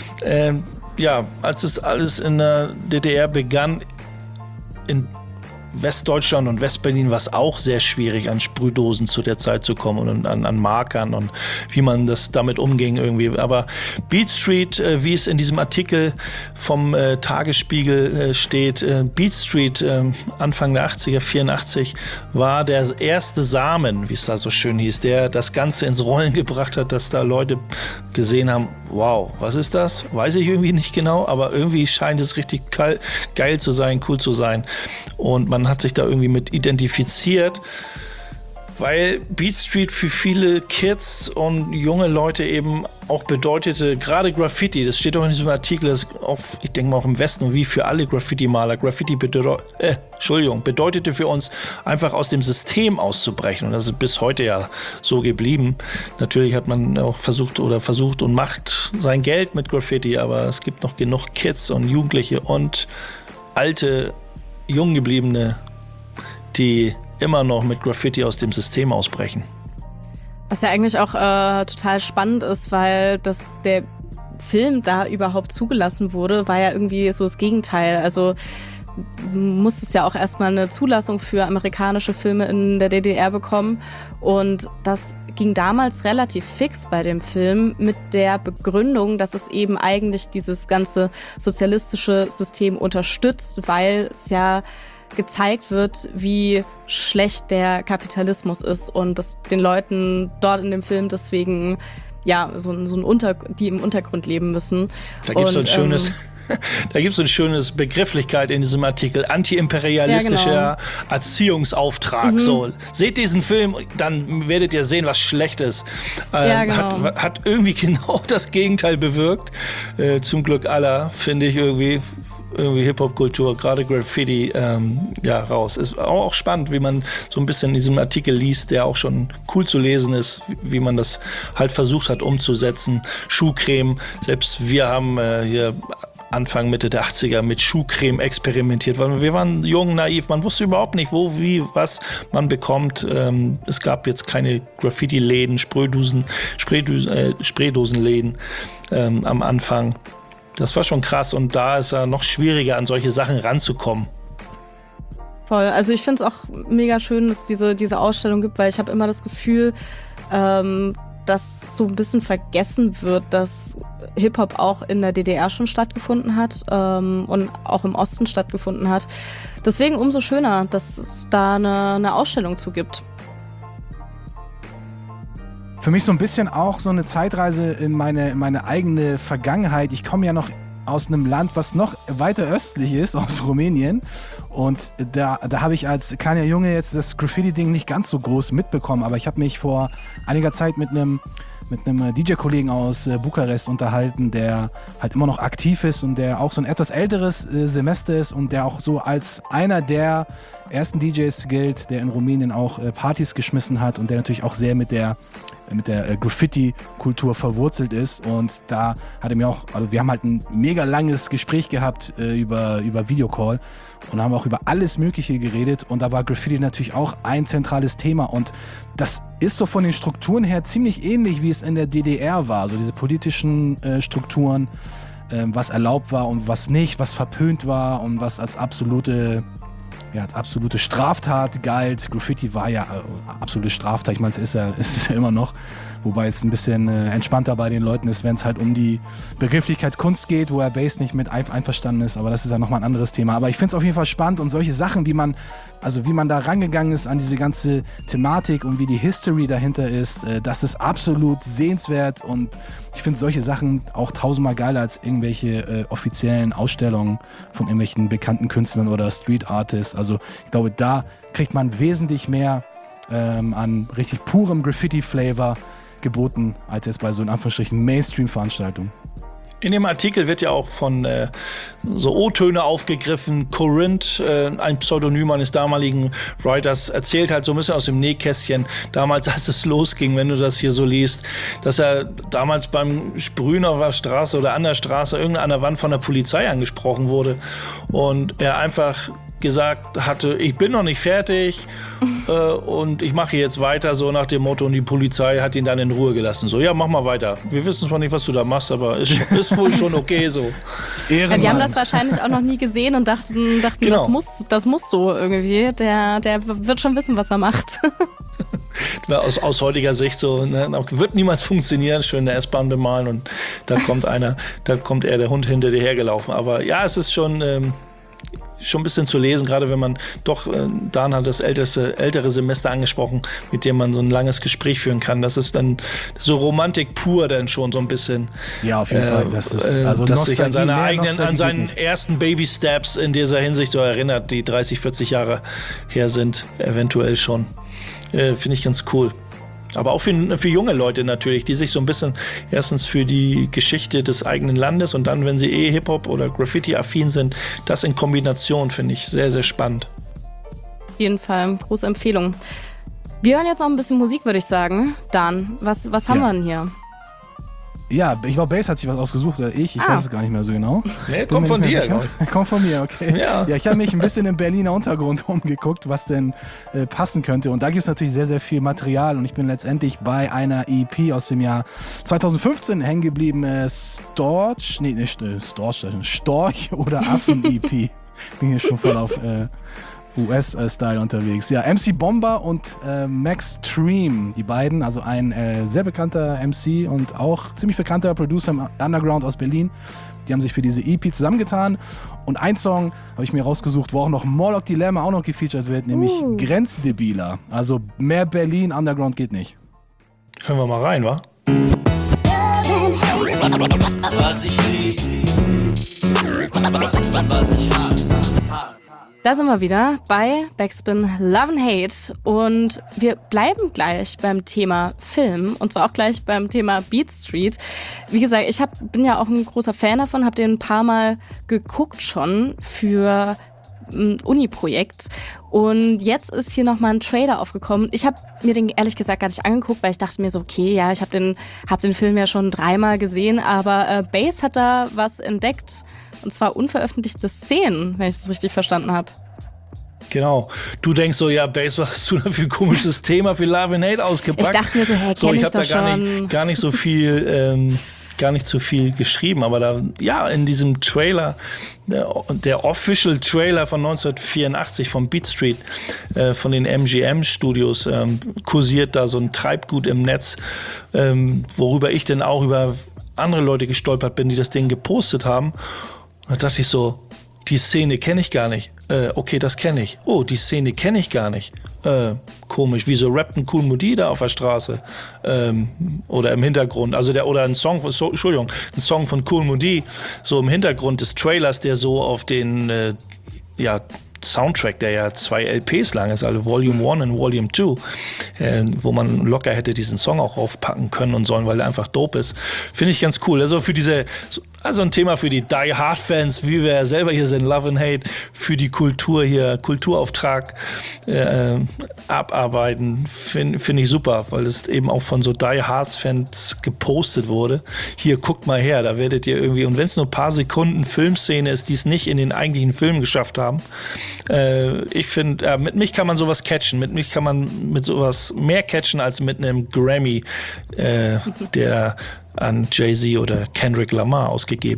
als es alles in der DDR begann, in Westdeutschland und Westberlin war es auch sehr schwierig, an Sprühdosen zu der Zeit zu kommen und an Markern und wie man das damit umging irgendwie. Aber Beat Street, wie es in diesem Artikel vom Tagesspiegel steht, Beat Street Anfang der 80er, 84, war der erste Samen, wie es da so schön hieß, der das Ganze ins Rollen gebracht hat, dass da Leute gesehen haben, wow, was ist das? Weiß ich irgendwie nicht genau, aber irgendwie scheint es richtig geil zu sein, cool zu sein. Und man hat sich da irgendwie mit identifiziert, weil Beat Street für viele Kids und junge Leute eben auch bedeutete, gerade Graffiti, das steht auch in diesem Artikel, das auch, ich denke mal auch im Westen, wie für alle Graffiti-Maler, Graffiti bedeutete für uns einfach aus dem System auszubrechen und das ist bis heute ja so geblieben. Natürlich hat man auch versucht und macht sein Geld mit Graffiti, aber es gibt noch genug Kids und Jugendliche und alte, jung gebliebene, die immer noch mit Graffiti aus dem System ausbrechen. Was ja eigentlich auch total spannend ist, weil der Film da überhaupt zugelassen wurde, war ja irgendwie so das Gegenteil. Also musstest ja auch erstmal eine Zulassung für amerikanische Filme in der DDR bekommen. Und das ging damals relativ fix bei dem Film mit der Begründung, dass es eben eigentlich dieses ganze sozialistische System unterstützt, weil es ja gezeigt wird, wie schlecht der Kapitalismus ist und dass den Leuten dort in dem Film deswegen ja die im Untergrund leben müssen. Da gibt es so ein schönes... Da gibt es eine schöne Begrifflichkeit in diesem Artikel, antiimperialistischer Erziehungsauftrag. So, seht diesen Film, dann werdet ihr sehen, was schlecht ist. Hat irgendwie genau das Gegenteil bewirkt. Zum Glück aller, finde ich irgendwie Hip-Hop-Kultur, gerade Graffiti, raus. Ist auch spannend, wie man so ein bisschen in diesem Artikel liest, der auch schon cool zu lesen ist, wie man das halt versucht hat umzusetzen. Schuhcreme, selbst wir haben hier Anfang, Mitte der 80er mit Schuhcreme experimentiert, weil wir waren jung, naiv, man wusste überhaupt nicht, wo, wie, was man bekommt. Es gab jetzt keine Graffiti-Läden, Spraydosenläden am Anfang. Das war schon krass und da ist ja noch schwieriger, an solche Sachen ranzukommen. Voll, also ich finde es auch mega schön, dass diese Ausstellung gibt, weil ich habe immer das Gefühl, dass so ein bisschen vergessen wird, dass Hip-Hop auch in der DDR schon stattgefunden hat und auch im Osten stattgefunden hat. Deswegen umso schöner, dass es da eine Ausstellung zu gibt. Für mich so ein bisschen auch so eine Zeitreise in meine eigene Vergangenheit. Ich komme ja noch aus einem Land, was noch weiter östlich ist, aus Rumänien. Und da habe ich als kleiner Junge jetzt das Graffiti-Ding nicht ganz so groß mitbekommen. Aber ich habe mich vor einiger Zeit mit einem DJ-Kollegen aus Bukarest unterhalten, der halt immer noch aktiv ist und der auch so ein etwas älteres Semester ist und der auch so als einer der ersten DJs gilt, der in Rumänien auch Partys geschmissen hat und der natürlich auch sehr mit der Graffiti-Kultur verwurzelt ist. Und da hat er mir auch, also wir haben halt ein mega langes Gespräch gehabt über Videocall und haben auch über alles Mögliche geredet und da war Graffiti natürlich auch ein zentrales Thema und das ist so von den Strukturen her ziemlich ähnlich, wie es in der DDR war, so diese politischen Strukturen, was erlaubt war und was nicht, was verpönt war und was als absolute Straftat galt. Graffiti war ja absolute Straftat, ich meine, es ist ja immer noch, wobei es ein bisschen entspannter bei den Leuten ist, wenn es halt um die Begrifflichkeit Kunst geht, wo Bass nicht mit einverstanden ist, aber das ist ja nochmal ein anderes Thema. Aber ich finde es auf jeden Fall spannend und solche Sachen, wie man da rangegangen ist an diese ganze Thematik und wie die History dahinter ist, das ist absolut sehenswert und ich finde solche Sachen auch tausendmal geiler als irgendwelche offiziellen Ausstellungen von irgendwelchen bekannten Künstlern oder Street Artists. Also ich glaube, da kriegt man wesentlich mehr an richtig purem Graffiti-Flavor geboten, als jetzt bei so in Anführungsstrichen Mainstream-Veranstaltungen. In dem Artikel wird ja auch von so O-Töne aufgegriffen. Corinth, ein Pseudonym eines damaligen Writers, erzählt halt so ein bisschen aus dem Nähkästchen, damals als es losging, wenn du das hier so liest, dass er damals beim Sprühen auf der Straße oder an der Straße an der Wand von der Polizei angesprochen wurde und er einfach gesagt hatte, ich bin noch nicht fertig und ich mache jetzt weiter, so nach dem Motto, und die Polizei hat ihn dann in Ruhe gelassen. So, ja, mach mal weiter. Wir wissen zwar nicht, was du da machst, aber ist wohl schon okay so. Ja, die haben das wahrscheinlich auch noch nie gesehen und dachten genau. das muss so irgendwie. Der wird schon wissen, was er macht. Aus heutiger Sicht so, ne, wird niemals funktionieren, schön in der S-Bahn bemalen und da kommt der Hund hinter dir hergelaufen. Aber ja, es ist schon ein bisschen zu lesen, gerade wenn man doch, Dan hat das ältere Semester angesprochen, mit dem man so ein langes Gespräch führen kann. Das ist dann so Romantik pur dann schon so ein bisschen. Ja, auf jeden Fall. Das ist, also dass sich an seinen ersten Baby-Steps in dieser Hinsicht so erinnert, die 30, 40 Jahre her sind, eventuell schon. Finde ich ganz cool. Aber auch für junge Leute natürlich, die sich so ein bisschen erstens für die Geschichte des eigenen Landes und dann, wenn sie Hip-Hop oder Graffiti-affin sind, das in Kombination finde ich sehr, sehr spannend. Auf jeden Fall, große Empfehlung. Wir hören jetzt noch ein bisschen Musik, würde ich sagen. Dan, was haben wir denn hier? Ja, ich glaube, Bass hat sich was ausgesucht, oder ich weiß es gar nicht mehr so genau. Nee, kommt von dir, glaube ich. Kommt von mir, okay. Ja. Ja, ich habe mich ein bisschen im Berliner Untergrund umgeguckt, was denn passen könnte. Und da gibt es natürlich sehr, sehr viel Material. Und ich bin letztendlich bei einer EP aus dem Jahr 2015 hängen geblieben. Storch oder Affen-EP. Bin hier schon voll auf US-Style unterwegs. Ja, MC Bomber und Max Stream, die beiden, also ein sehr bekannter MC und auch ziemlich bekannter Producer im Underground aus Berlin. Die haben sich für diese EP zusammengetan und ein Song habe ich mir rausgesucht, wo auch noch Morlock Dilemma auch noch gefeatured wird, nämlich Grenzdebiler. Also mehr Berlin Underground geht nicht. Hören wir mal rein, wa? Was ich lieb, was ich hasse. Da sind wir wieder bei Backspin Love and Hate und wir bleiben gleich beim Thema Film und zwar auch gleich beim Thema Beat Street. Wie gesagt, ich bin ja auch ein großer Fan davon, habe den ein paar Mal geguckt schon für ein Uni-Projekt und jetzt ist hier nochmal ein Trailer aufgekommen. Ich habe mir den ehrlich gesagt gar nicht angeguckt, weil ich dachte mir so, okay, ja, ich habe den Film ja schon 3-mal gesehen, aber Bass hat da was entdeckt. Und zwar unveröffentlichte Szenen, wenn ich es richtig verstanden habe. Genau. Du denkst so, ja, Bass, was hast du da für ein komisches Thema für Love and Hate ausgepackt? Ich dachte mir so, hey, kenn ich hab doch da gar nicht so viel, gar nicht so viel geschrieben. Aber da, ja, in diesem Trailer, der Official Trailer von 1984 von Beat Street, von den MGM Studios, kursiert da so ein Treibgut im Netz, worüber ich dann auch über andere Leute gestolpert bin, die das Ding gepostet haben. Und da dachte ich so, die Szene kenne ich gar nicht. Okay, das kenne ich. Oh, die Szene kenne ich gar nicht. Komisch, wieso rappt ein Kool Moody da auf der Straße? Oder im Hintergrund. Also oder ein Song von Kool Moody, so im Hintergrund des Trailers, der so auf den Soundtrack, der ja 2 LPs lang ist, also Volume 1 und Volume 2, wo man locker hätte diesen Song auch raufpacken können und sollen, weil er einfach dope ist. Finde ich ganz cool. Also also ein Thema für die Die Hard Fans, wie wir selber hier sind, Love and Hate, für die Kultur hier, Kulturauftrag abarbeiten, finde ich super, weil es eben auch von so Die Hard Fans gepostet wurde. Hier, guckt mal her, da werdet ihr irgendwie, und wenn es nur ein paar Sekunden Filmszene ist, die es nicht in den eigentlichen Film geschafft haben, ich finde, mit mich kann man sowas catchen, mit mich kann man mit sowas mehr catchen als mit einem Grammy, der an Jay-Z oder Kendrick Lamar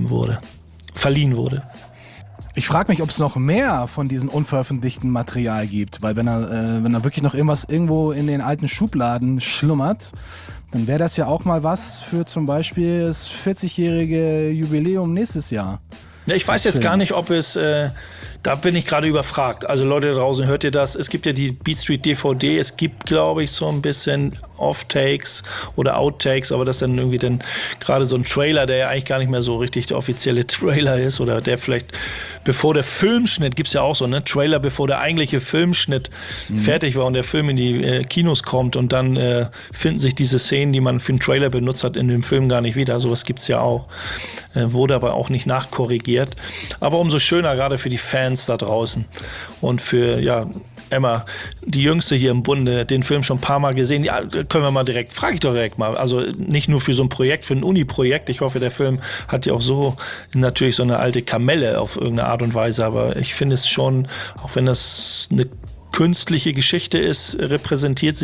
verliehen wurde. Ich frage mich, ob es noch mehr von diesem unveröffentlichten Material gibt, weil wenn er wirklich noch irgendwo in den alten Schubladen schlummert, dann wäre das ja auch mal was für zum Beispiel das 40-jährige Jubiläum nächstes Jahr. Ja, ich weiß jetzt gar nicht, ob es, da bin ich gerade überfragt. Also Leute da draußen, hört ihr das? Es gibt ja die Beat Street DVD, es gibt, glaube ich, so ein bisschen Off-Takes oder Outtakes, aber das ist dann irgendwie dann gerade so ein Trailer, der ja eigentlich gar nicht mehr so richtig der offizielle Trailer ist oder der vielleicht bevor der Filmschnitt, gibt's ja auch so, ne? Trailer, bevor der eigentliche Filmschnitt fertig war und der Film in die Kinos kommt und dann finden sich diese Szenen, die man für einen Trailer benutzt hat, in dem Film gar nicht wieder. Sowas gibt's ja auch. Wurde aber auch nicht nachkorrigiert. Aber umso schöner, gerade für die Fans da draußen und für, ja, Emma, die Jüngste hier im Bunde, den Film schon ein paar Mal gesehen. Ja, können wir mal direkt, frage ich doch direkt mal. Also nicht nur für so ein Projekt, für ein Uni-Projekt. Ich hoffe, der Film hat ja auch so natürlich so eine alte Kamelle auf irgendeine Art und Weise. Aber ich finde es schon, auch wenn das eine künstliche Geschichte ist, repräsentiert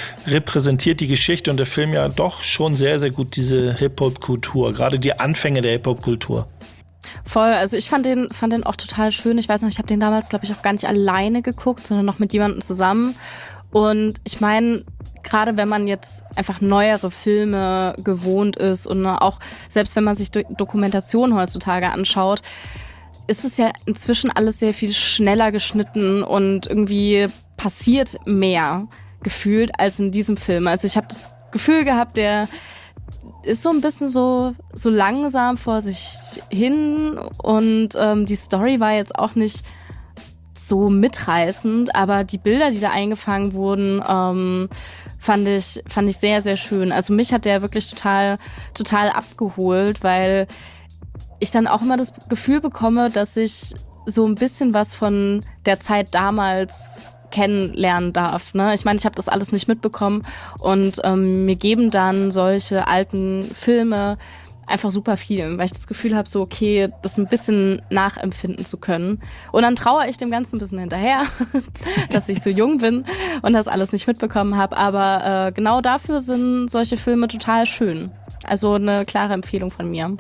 die Geschichte und der Film ja doch schon sehr, sehr gut diese Hip-Hop-Kultur, gerade die Anfänge der Hip-Hop-Kultur. Voll, also ich fand den auch total schön. Ich weiß noch, ich habe den damals, glaube ich, auch gar nicht alleine geguckt, sondern noch mit jemandem zusammen. Und ich meine, gerade wenn man jetzt einfach neuere Filme gewohnt ist und auch selbst wenn man sich Dokumentationen heutzutage anschaut, ist es ja inzwischen alles sehr viel schneller geschnitten und irgendwie passiert mehr gefühlt als in diesem Film. Also ich habe das Gefühl gehabt, der ist so ein bisschen so langsam vor sich hin und die Story war jetzt auch nicht so mitreißend, aber die Bilder, die da eingefangen wurden, fand ich sehr, sehr schön. Also mich hat der wirklich total abgeholt, weil ich dann auch immer das Gefühl bekomme, dass ich so ein bisschen was von der Zeit damals kennenlernen darf. Ne? Ich meine, ich habe das alles nicht mitbekommen und mir geben dann solche alten Filme einfach super viel, weil ich das Gefühl habe, so okay, das ein bisschen nachempfinden zu können. Und dann trauere ich dem Ganzen ein bisschen hinterher, dass ich so jung bin und das alles nicht mitbekommen habe. Aber genau dafür sind solche Filme total schön. Also eine klare Empfehlung von mir.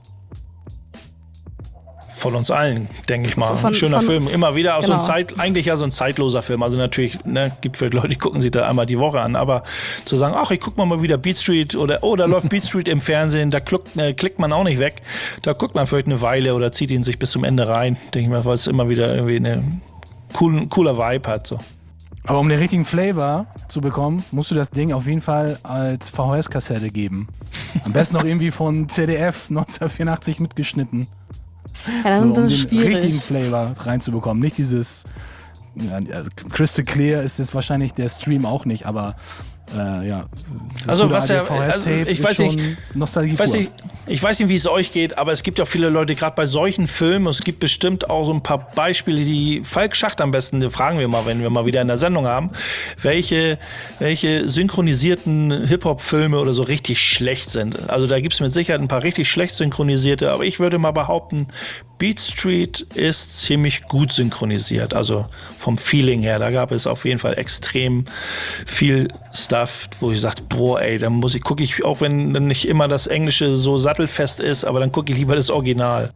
Von uns allen, denke ich mal. Ein schöner Film. Immer wieder auch genau. Eigentlich ja so ein zeitloser Film. Also natürlich, gibt vielleicht Leute, die gucken sich da einmal die Woche an. Aber zu sagen, ach, ich guck mal wieder Beat Street oder da läuft Beat Street im Fernsehen, da klickt man auch nicht weg. Da guckt man vielleicht eine Weile oder zieht ihn sich bis zum Ende rein. Denke ich mal, weil es immer wieder irgendwie eine cooler Vibe hat. So. Aber um den richtigen Flavor zu bekommen, musst du das Ding auf jeden Fall als VHS-Kassette geben. Am besten noch irgendwie von ZDF 1984 mitgeschnitten. Ja, das so, ist ein bisschen den schwierig. richtigen Flavor reinzubekommen. Nicht dieses Crystal Clear ist jetzt wahrscheinlich der Stream auch nicht, aber ja. Also was ja, VHS-Tape ich weiß nicht, Nostalgie ich weiß nicht, wie es euch geht, aber es gibt ja viele Leute, gerade bei solchen Filmen, es gibt bestimmt auch so ein paar Beispiele, die Falk Schacht am besten, die fragen wir mal, wenn wir mal wieder in der Sendung haben, welche synchronisierten Hip-Hop-Filme oder so richtig schlecht sind. Also da gibt es mit Sicherheit ein paar richtig schlecht synchronisierte, aber ich würde mal behaupten, Beat Street ist ziemlich gut synchronisiert, also vom Feeling her, da gab es auf jeden Fall extrem viel Stuff, wo ich sage, boah ey, dann gucke ich, auch wenn nicht immer das Englische so sattelfest ist, aber dann gucke ich lieber das Original.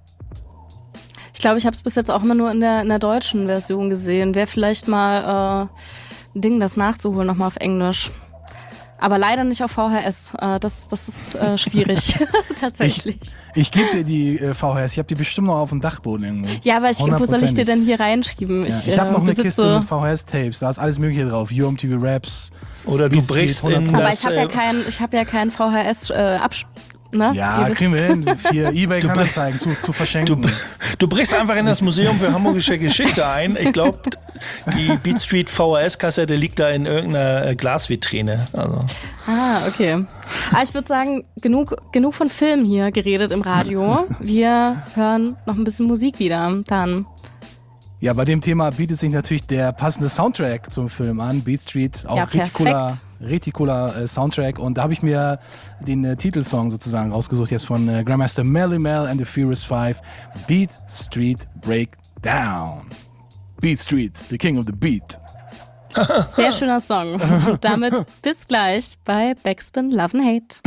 Ich glaube, ich habe es bis jetzt auch immer nur in der deutschen Version gesehen. Wäre vielleicht mal ein Ding, das nachzuholen, nochmal auf Englisch. Aber leider nicht auf VHS. Das ist schwierig, tatsächlich. Ich gebe dir die VHS, ich habe die bestimmt noch auf dem Dachboden irgendwo. Ja, aber wo soll ich dir denn hier reinschieben? Ja, ich habe noch eine Kiste mit VHS-Tapes, da ist alles mögliche drauf. UMTV Raps. Oder du brichst in aber das... ich habe ja keinen VHS ne? Ja, kriegen wir hin. Für eBay Kleinanzeigen zu verschenken. Du brichst einfach in das Museum für Hamburgische Geschichte ein. Ich glaube, die Beat Street VHS-Kassette liegt da in irgendeiner Glasvitrine. Also. Okay. Aber ich würde sagen, genug von Film hier geredet im Radio. Wir hören noch ein bisschen Musik wieder. Dann. Ja, bei dem Thema bietet sich natürlich der passende Soundtrack zum Film an. Beat Street, auch ja, richtig cooler Soundtrack. Und da habe ich mir den Titelsong sozusagen rausgesucht, jetzt von Grandmaster Melly Mel and the Furious Five. Beat Street Breakdown. Beat Street, the king of the beat. Sehr schöner Song. Und damit bis gleich bei Backspin Love and Hate.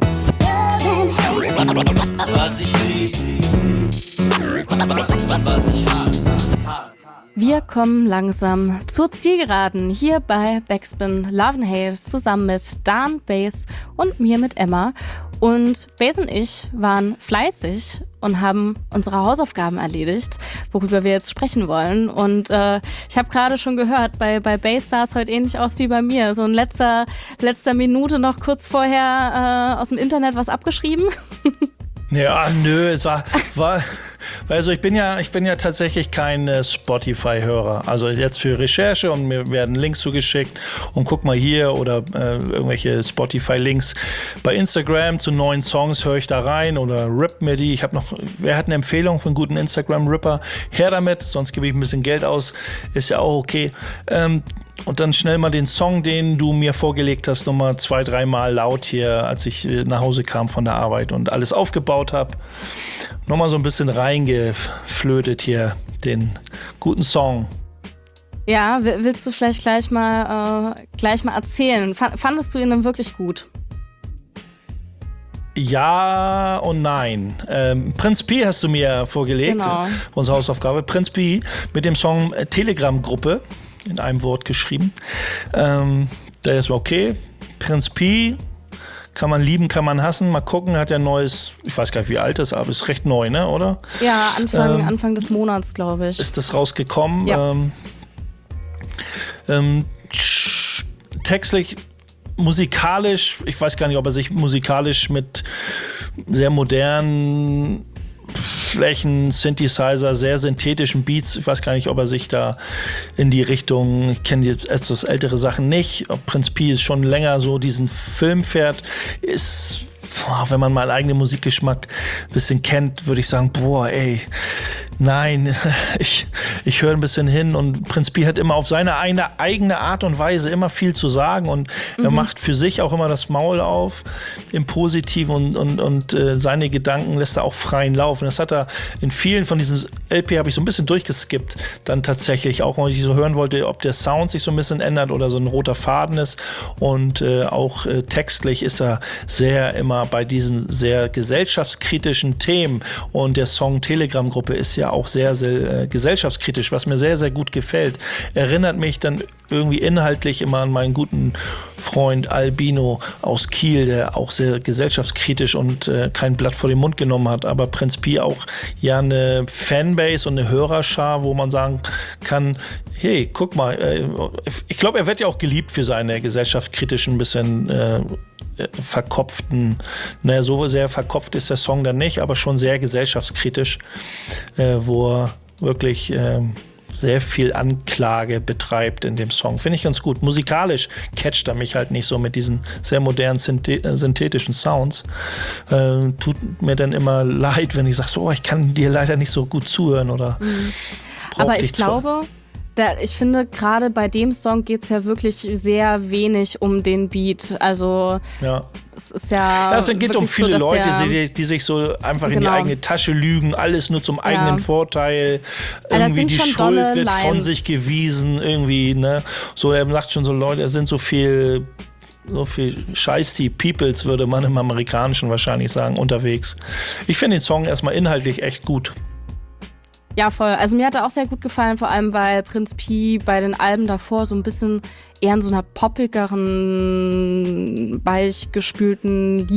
Was ich lieb, was ich hasse. Wir kommen langsam zur Zielgeraden hier bei Backspin Love and Hate zusammen mit Dan, Bass und mir mit Emma. Und Bass und ich waren fleißig und haben unsere Hausaufgaben erledigt, worüber wir jetzt sprechen wollen. Und ich habe gerade schon gehört, bei Bass sah es heute ähnlich aus wie bei mir. So in letzter Minute noch kurz vorher aus dem Internet was abgeschrieben. Ja, nö, es war also ich bin ja tatsächlich kein Spotify-Hörer. Also jetzt für Recherche und mir werden Links zugeschickt und guck mal hier oder irgendwelche Spotify-Links. Bei Instagram zu neuen Songs höre ich da rein oder rip mir die. Wer hat eine Empfehlung von guten Instagram-Ripper? Her damit, sonst gebe ich ein bisschen Geld aus. Ist ja auch okay. Und dann schnell mal den Song, den du mir vorgelegt hast, nochmal 2-3 Mal laut hier, als ich nach Hause kam von der Arbeit und alles aufgebaut habe. Nochmal so ein bisschen reingeflötet hier, den guten Song. Ja, willst du vielleicht gleich mal erzählen? Fandest du ihn denn wirklich gut? Ja und nein. Prinz Pi hast du mir vorgelegt, genau. Unsere Hausaufgabe. Prinz Pi mit dem Song Telegram-Gruppe. In einem Wort geschrieben. Der ist okay. Prinz Pi kann man lieben, kann man hassen. Mal gucken, hat ja ein neues, ich weiß gar nicht, wie alt das ist, aber ist recht neu, ne, oder? Ja, Anfang des Monats, glaube ich. Ist das rausgekommen? Ja. Textlich, musikalisch, ich weiß gar nicht, ob er sich musikalisch mit sehr modernen Flächen, Synthesizer, sehr synthetischen Beats. Ich weiß gar nicht, ob er sich da in die Richtung, ich kenne jetzt etwas ältere Sachen nicht, ob Prinz Pi schon länger so diesen Film fährt, ist, wenn man meinen eigenen Musikgeschmack ein bisschen kennt, würde ich sagen, boah, ey, Nein, ich höre ein bisschen hin und Prinz Pi hat immer auf seine eigene Art und Weise immer viel zu sagen und er macht für sich auch immer das Maul auf im Positiven und seine Gedanken lässt er auch freien Lauf. Und das hat er in vielen von diesen LP habe ich so ein bisschen durchgeskippt, dann tatsächlich auch, weil ich so hören wollte, ob der Sound sich so ein bisschen ändert oder so ein roter Faden ist und auch textlich ist er sehr immer bei diesen sehr gesellschaftskritischen Themen und der Song Telegram-Gruppe ist ja auch sehr, sehr gesellschaftskritisch, was mir sehr, sehr gut gefällt. Erinnert mich dann irgendwie inhaltlich immer an meinen guten Freund Albino aus Kiel, der auch sehr gesellschaftskritisch und kein Blatt vor den Mund genommen hat, aber Prinz Pi auch ja eine Fanbase und eine Hörerschar, wo man sagen kann, hey, guck mal, ich glaube, er wird ja auch geliebt für seine gesellschaftskritischen, ein bisschen verkopften, so sehr verkopft ist der Song dann nicht, aber schon sehr gesellschaftskritisch, wo er wirklich sehr viel Anklage betreibt in dem Song. Finde ich ganz gut. Musikalisch catcht er mich halt nicht so mit diesen sehr modernen synthetischen Sounds. Tut mir dann immer leid, wenn ich sage, so, ich kann dir leider nicht so gut zuhören oder aber ich glaube, ich finde, gerade bei dem Song geht es ja wirklich sehr wenig um den Beat. Also, es ist ja. Es geht um viele so, Leute, die sich so einfach in die eigene Tasche lügen, alles nur zum eigenen Vorteil. Irgendwie die Schuld wird von sich gewiesen, irgendwie, ne? So, er sagt schon so, Leute, es sind so viel Scheiß, die Peoples, würde man im Amerikanischen wahrscheinlich sagen, unterwegs. Ich finde den Song erstmal inhaltlich echt gut. Ja, voll. Also mir hat er auch sehr gut gefallen, vor allem weil Prinz Pi bei den Alben davor so ein bisschen eher in so einer poppigeren, weichgespülten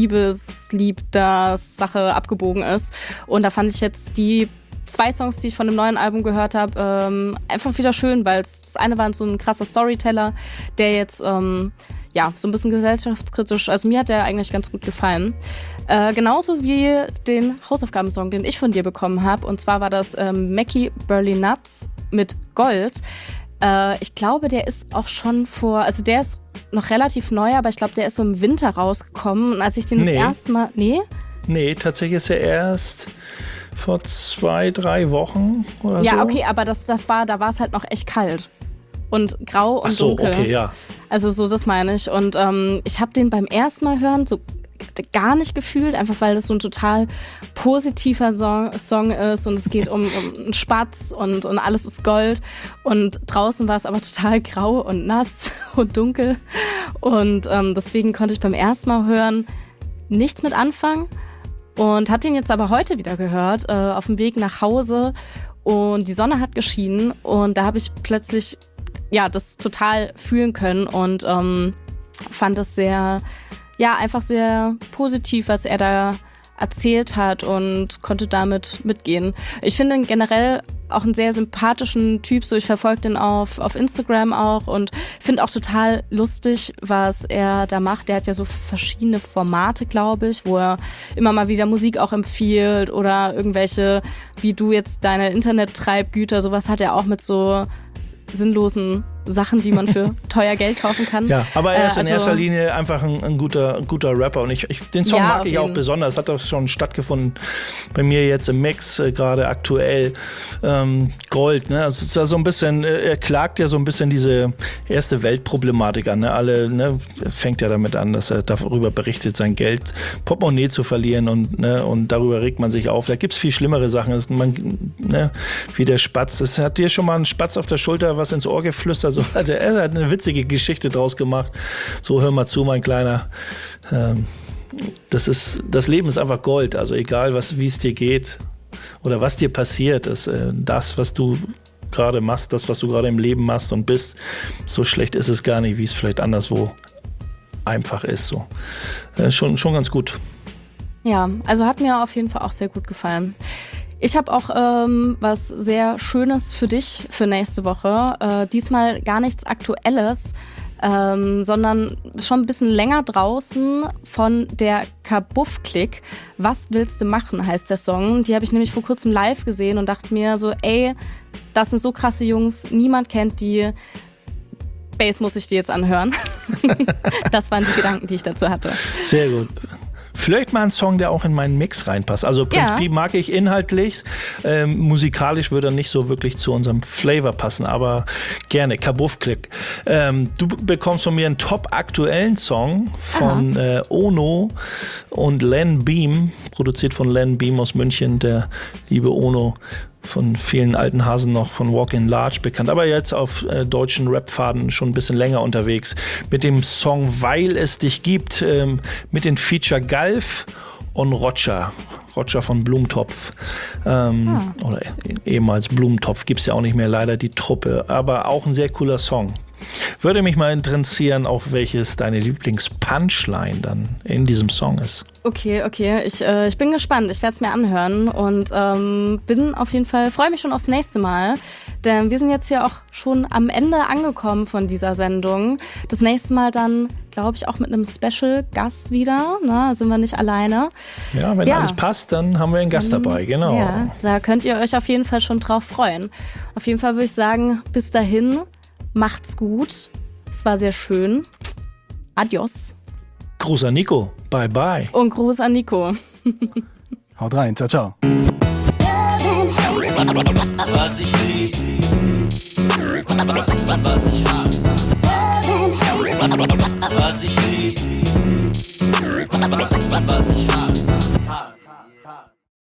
Liebes-Sache abgebogen ist. Und da fand ich jetzt die 2 Songs, die ich von dem neuen Album gehört habe, einfach wieder schön, weil das eine war so ein krasser Storyteller, der jetzt so ein bisschen gesellschaftskritisch, also mir hat der eigentlich ganz gut gefallen. Genauso wie den Hausaufgabensong, den ich von dir bekommen habe. Und zwar war das Mackie Burley Nuts mit Gold. Ich glaube, der ist auch schon also der ist noch relativ neu, aber ich glaube, der ist so im Winter rausgekommen. Und als ich den das erste Mal... Nee, tatsächlich ist er erst vor 2-3 Wochen oder so. Ja, okay, aber da war es halt noch echt kalt. Und grau und dunkel. Okay, ja. Also so, das meine ich. Und ich habe den beim ersten Mal hören so gar nicht gefühlt, einfach weil das so ein total positiver Song ist und es geht um einen Spatz und alles ist Gold und draußen war es aber total grau und nass und dunkel und deswegen konnte ich beim ersten Mal hören nichts mit anfangen und habe den jetzt aber heute wieder gehört, auf dem Weg nach Hause und die Sonne hat geschienen und da habe ich plötzlich das total fühlen können und fand es einfach sehr positiv, was er da erzählt hat und konnte damit mitgehen. Ich finde ihn generell auch einen sehr sympathischen Typ, so ich verfolge den auf Instagram auch und finde auch total lustig, was er da macht. Der hat ja so verschiedene Formate, glaube ich, wo er immer mal wieder Musik auch empfiehlt oder irgendwelche, wie du jetzt deine Internet-Treibgüter, sowas hat er auch mit so sinnlosen Sachen, die man für teuer Geld kaufen kann. Ja, aber er ist in erster Linie einfach ein guter Rapper und den Song mag ich auch besonders. Hat auch schon stattgefunden bei mir jetzt im Mix, gerade aktuell. Gold, ne? Also es ist ja so ein bisschen, er klagt ja so ein bisschen diese erste Weltproblematik an. Ne? Fängt ja damit an, dass er darüber berichtet, sein Geld, Portemonnaie zu verlieren und darüber regt man sich auf. Da gibt es viel schlimmere Sachen. Wie der Spatz. Es hat dir schon mal ein Spatz auf der Schulter was ins Ohr geflüstert. So, er hat eine witzige Geschichte draus gemacht. So, hör mal zu, mein Kleiner. Das Leben ist einfach Gold. Also egal, wie es dir geht oder was dir passiert, ist das, was du gerade machst, das, was du gerade im Leben machst und bist, so schlecht ist es gar nicht, wie es vielleicht anderswo einfach ist. So. Schon ganz gut. Ja, also hat mir auf jeden Fall auch sehr gut gefallen. Ich habe auch was sehr Schönes für dich für nächste Woche. Diesmal gar nichts Aktuelles, sondern schon ein bisschen länger draußen von der Kabuff-Klick. Was willst du machen, heißt der Song. Die habe ich nämlich vor kurzem live gesehen und dachte mir so, ey, das sind so krasse Jungs, niemand kennt die. Bass muss ich dir jetzt anhören. Das waren die Gedanken, die ich dazu hatte. Sehr gut. Vielleicht mal ein Song, der auch in meinen Mix reinpasst. Also Prince Ja. P mag ich inhaltlich. Musikalisch würde er nicht so wirklich zu unserem Flavor passen, aber gerne. Kabuff-Klick. Du bekommst von mir einen top-aktuellen Song von Ono und Len Beam, produziert von Len Beam aus München, der liebe Ono, von vielen alten Hasen noch von Walk-in Large bekannt, aber jetzt auf deutschen Rap-Pfaden schon ein bisschen länger unterwegs. Mit dem Song Weil es dich gibt, mit den Feature Galf und Roger von Blumentopf. Oder ehemals Blumentopf, gibt es ja auch nicht mehr, leider die Truppe, aber auch ein sehr cooler Song. Würde mich mal interessieren, auch welches deine Lieblings-Punchline dann in diesem Song ist. Okay. Ich bin gespannt. Ich werde es mir anhören und freue mich schon aufs nächste Mal. Denn wir sind jetzt hier auch schon am Ende angekommen von dieser Sendung. Das nächste Mal dann, glaube ich, auch mit einem Special-Gast wieder. Ne? Sind wir nicht alleine. Ja, wenn alles passt, dann haben wir einen Gast dabei, genau. Ja, da könnt ihr euch auf jeden Fall schon drauf freuen. Auf jeden Fall würde ich sagen, bis dahin, macht's gut. Es war sehr schön. Adios. Gruß an Nico. Bye, bye. Und Gruß an Nico. Haut rein, ciao, ciao. Was ich lieb, was ich hasse. Was ich lieb, was ich hasse.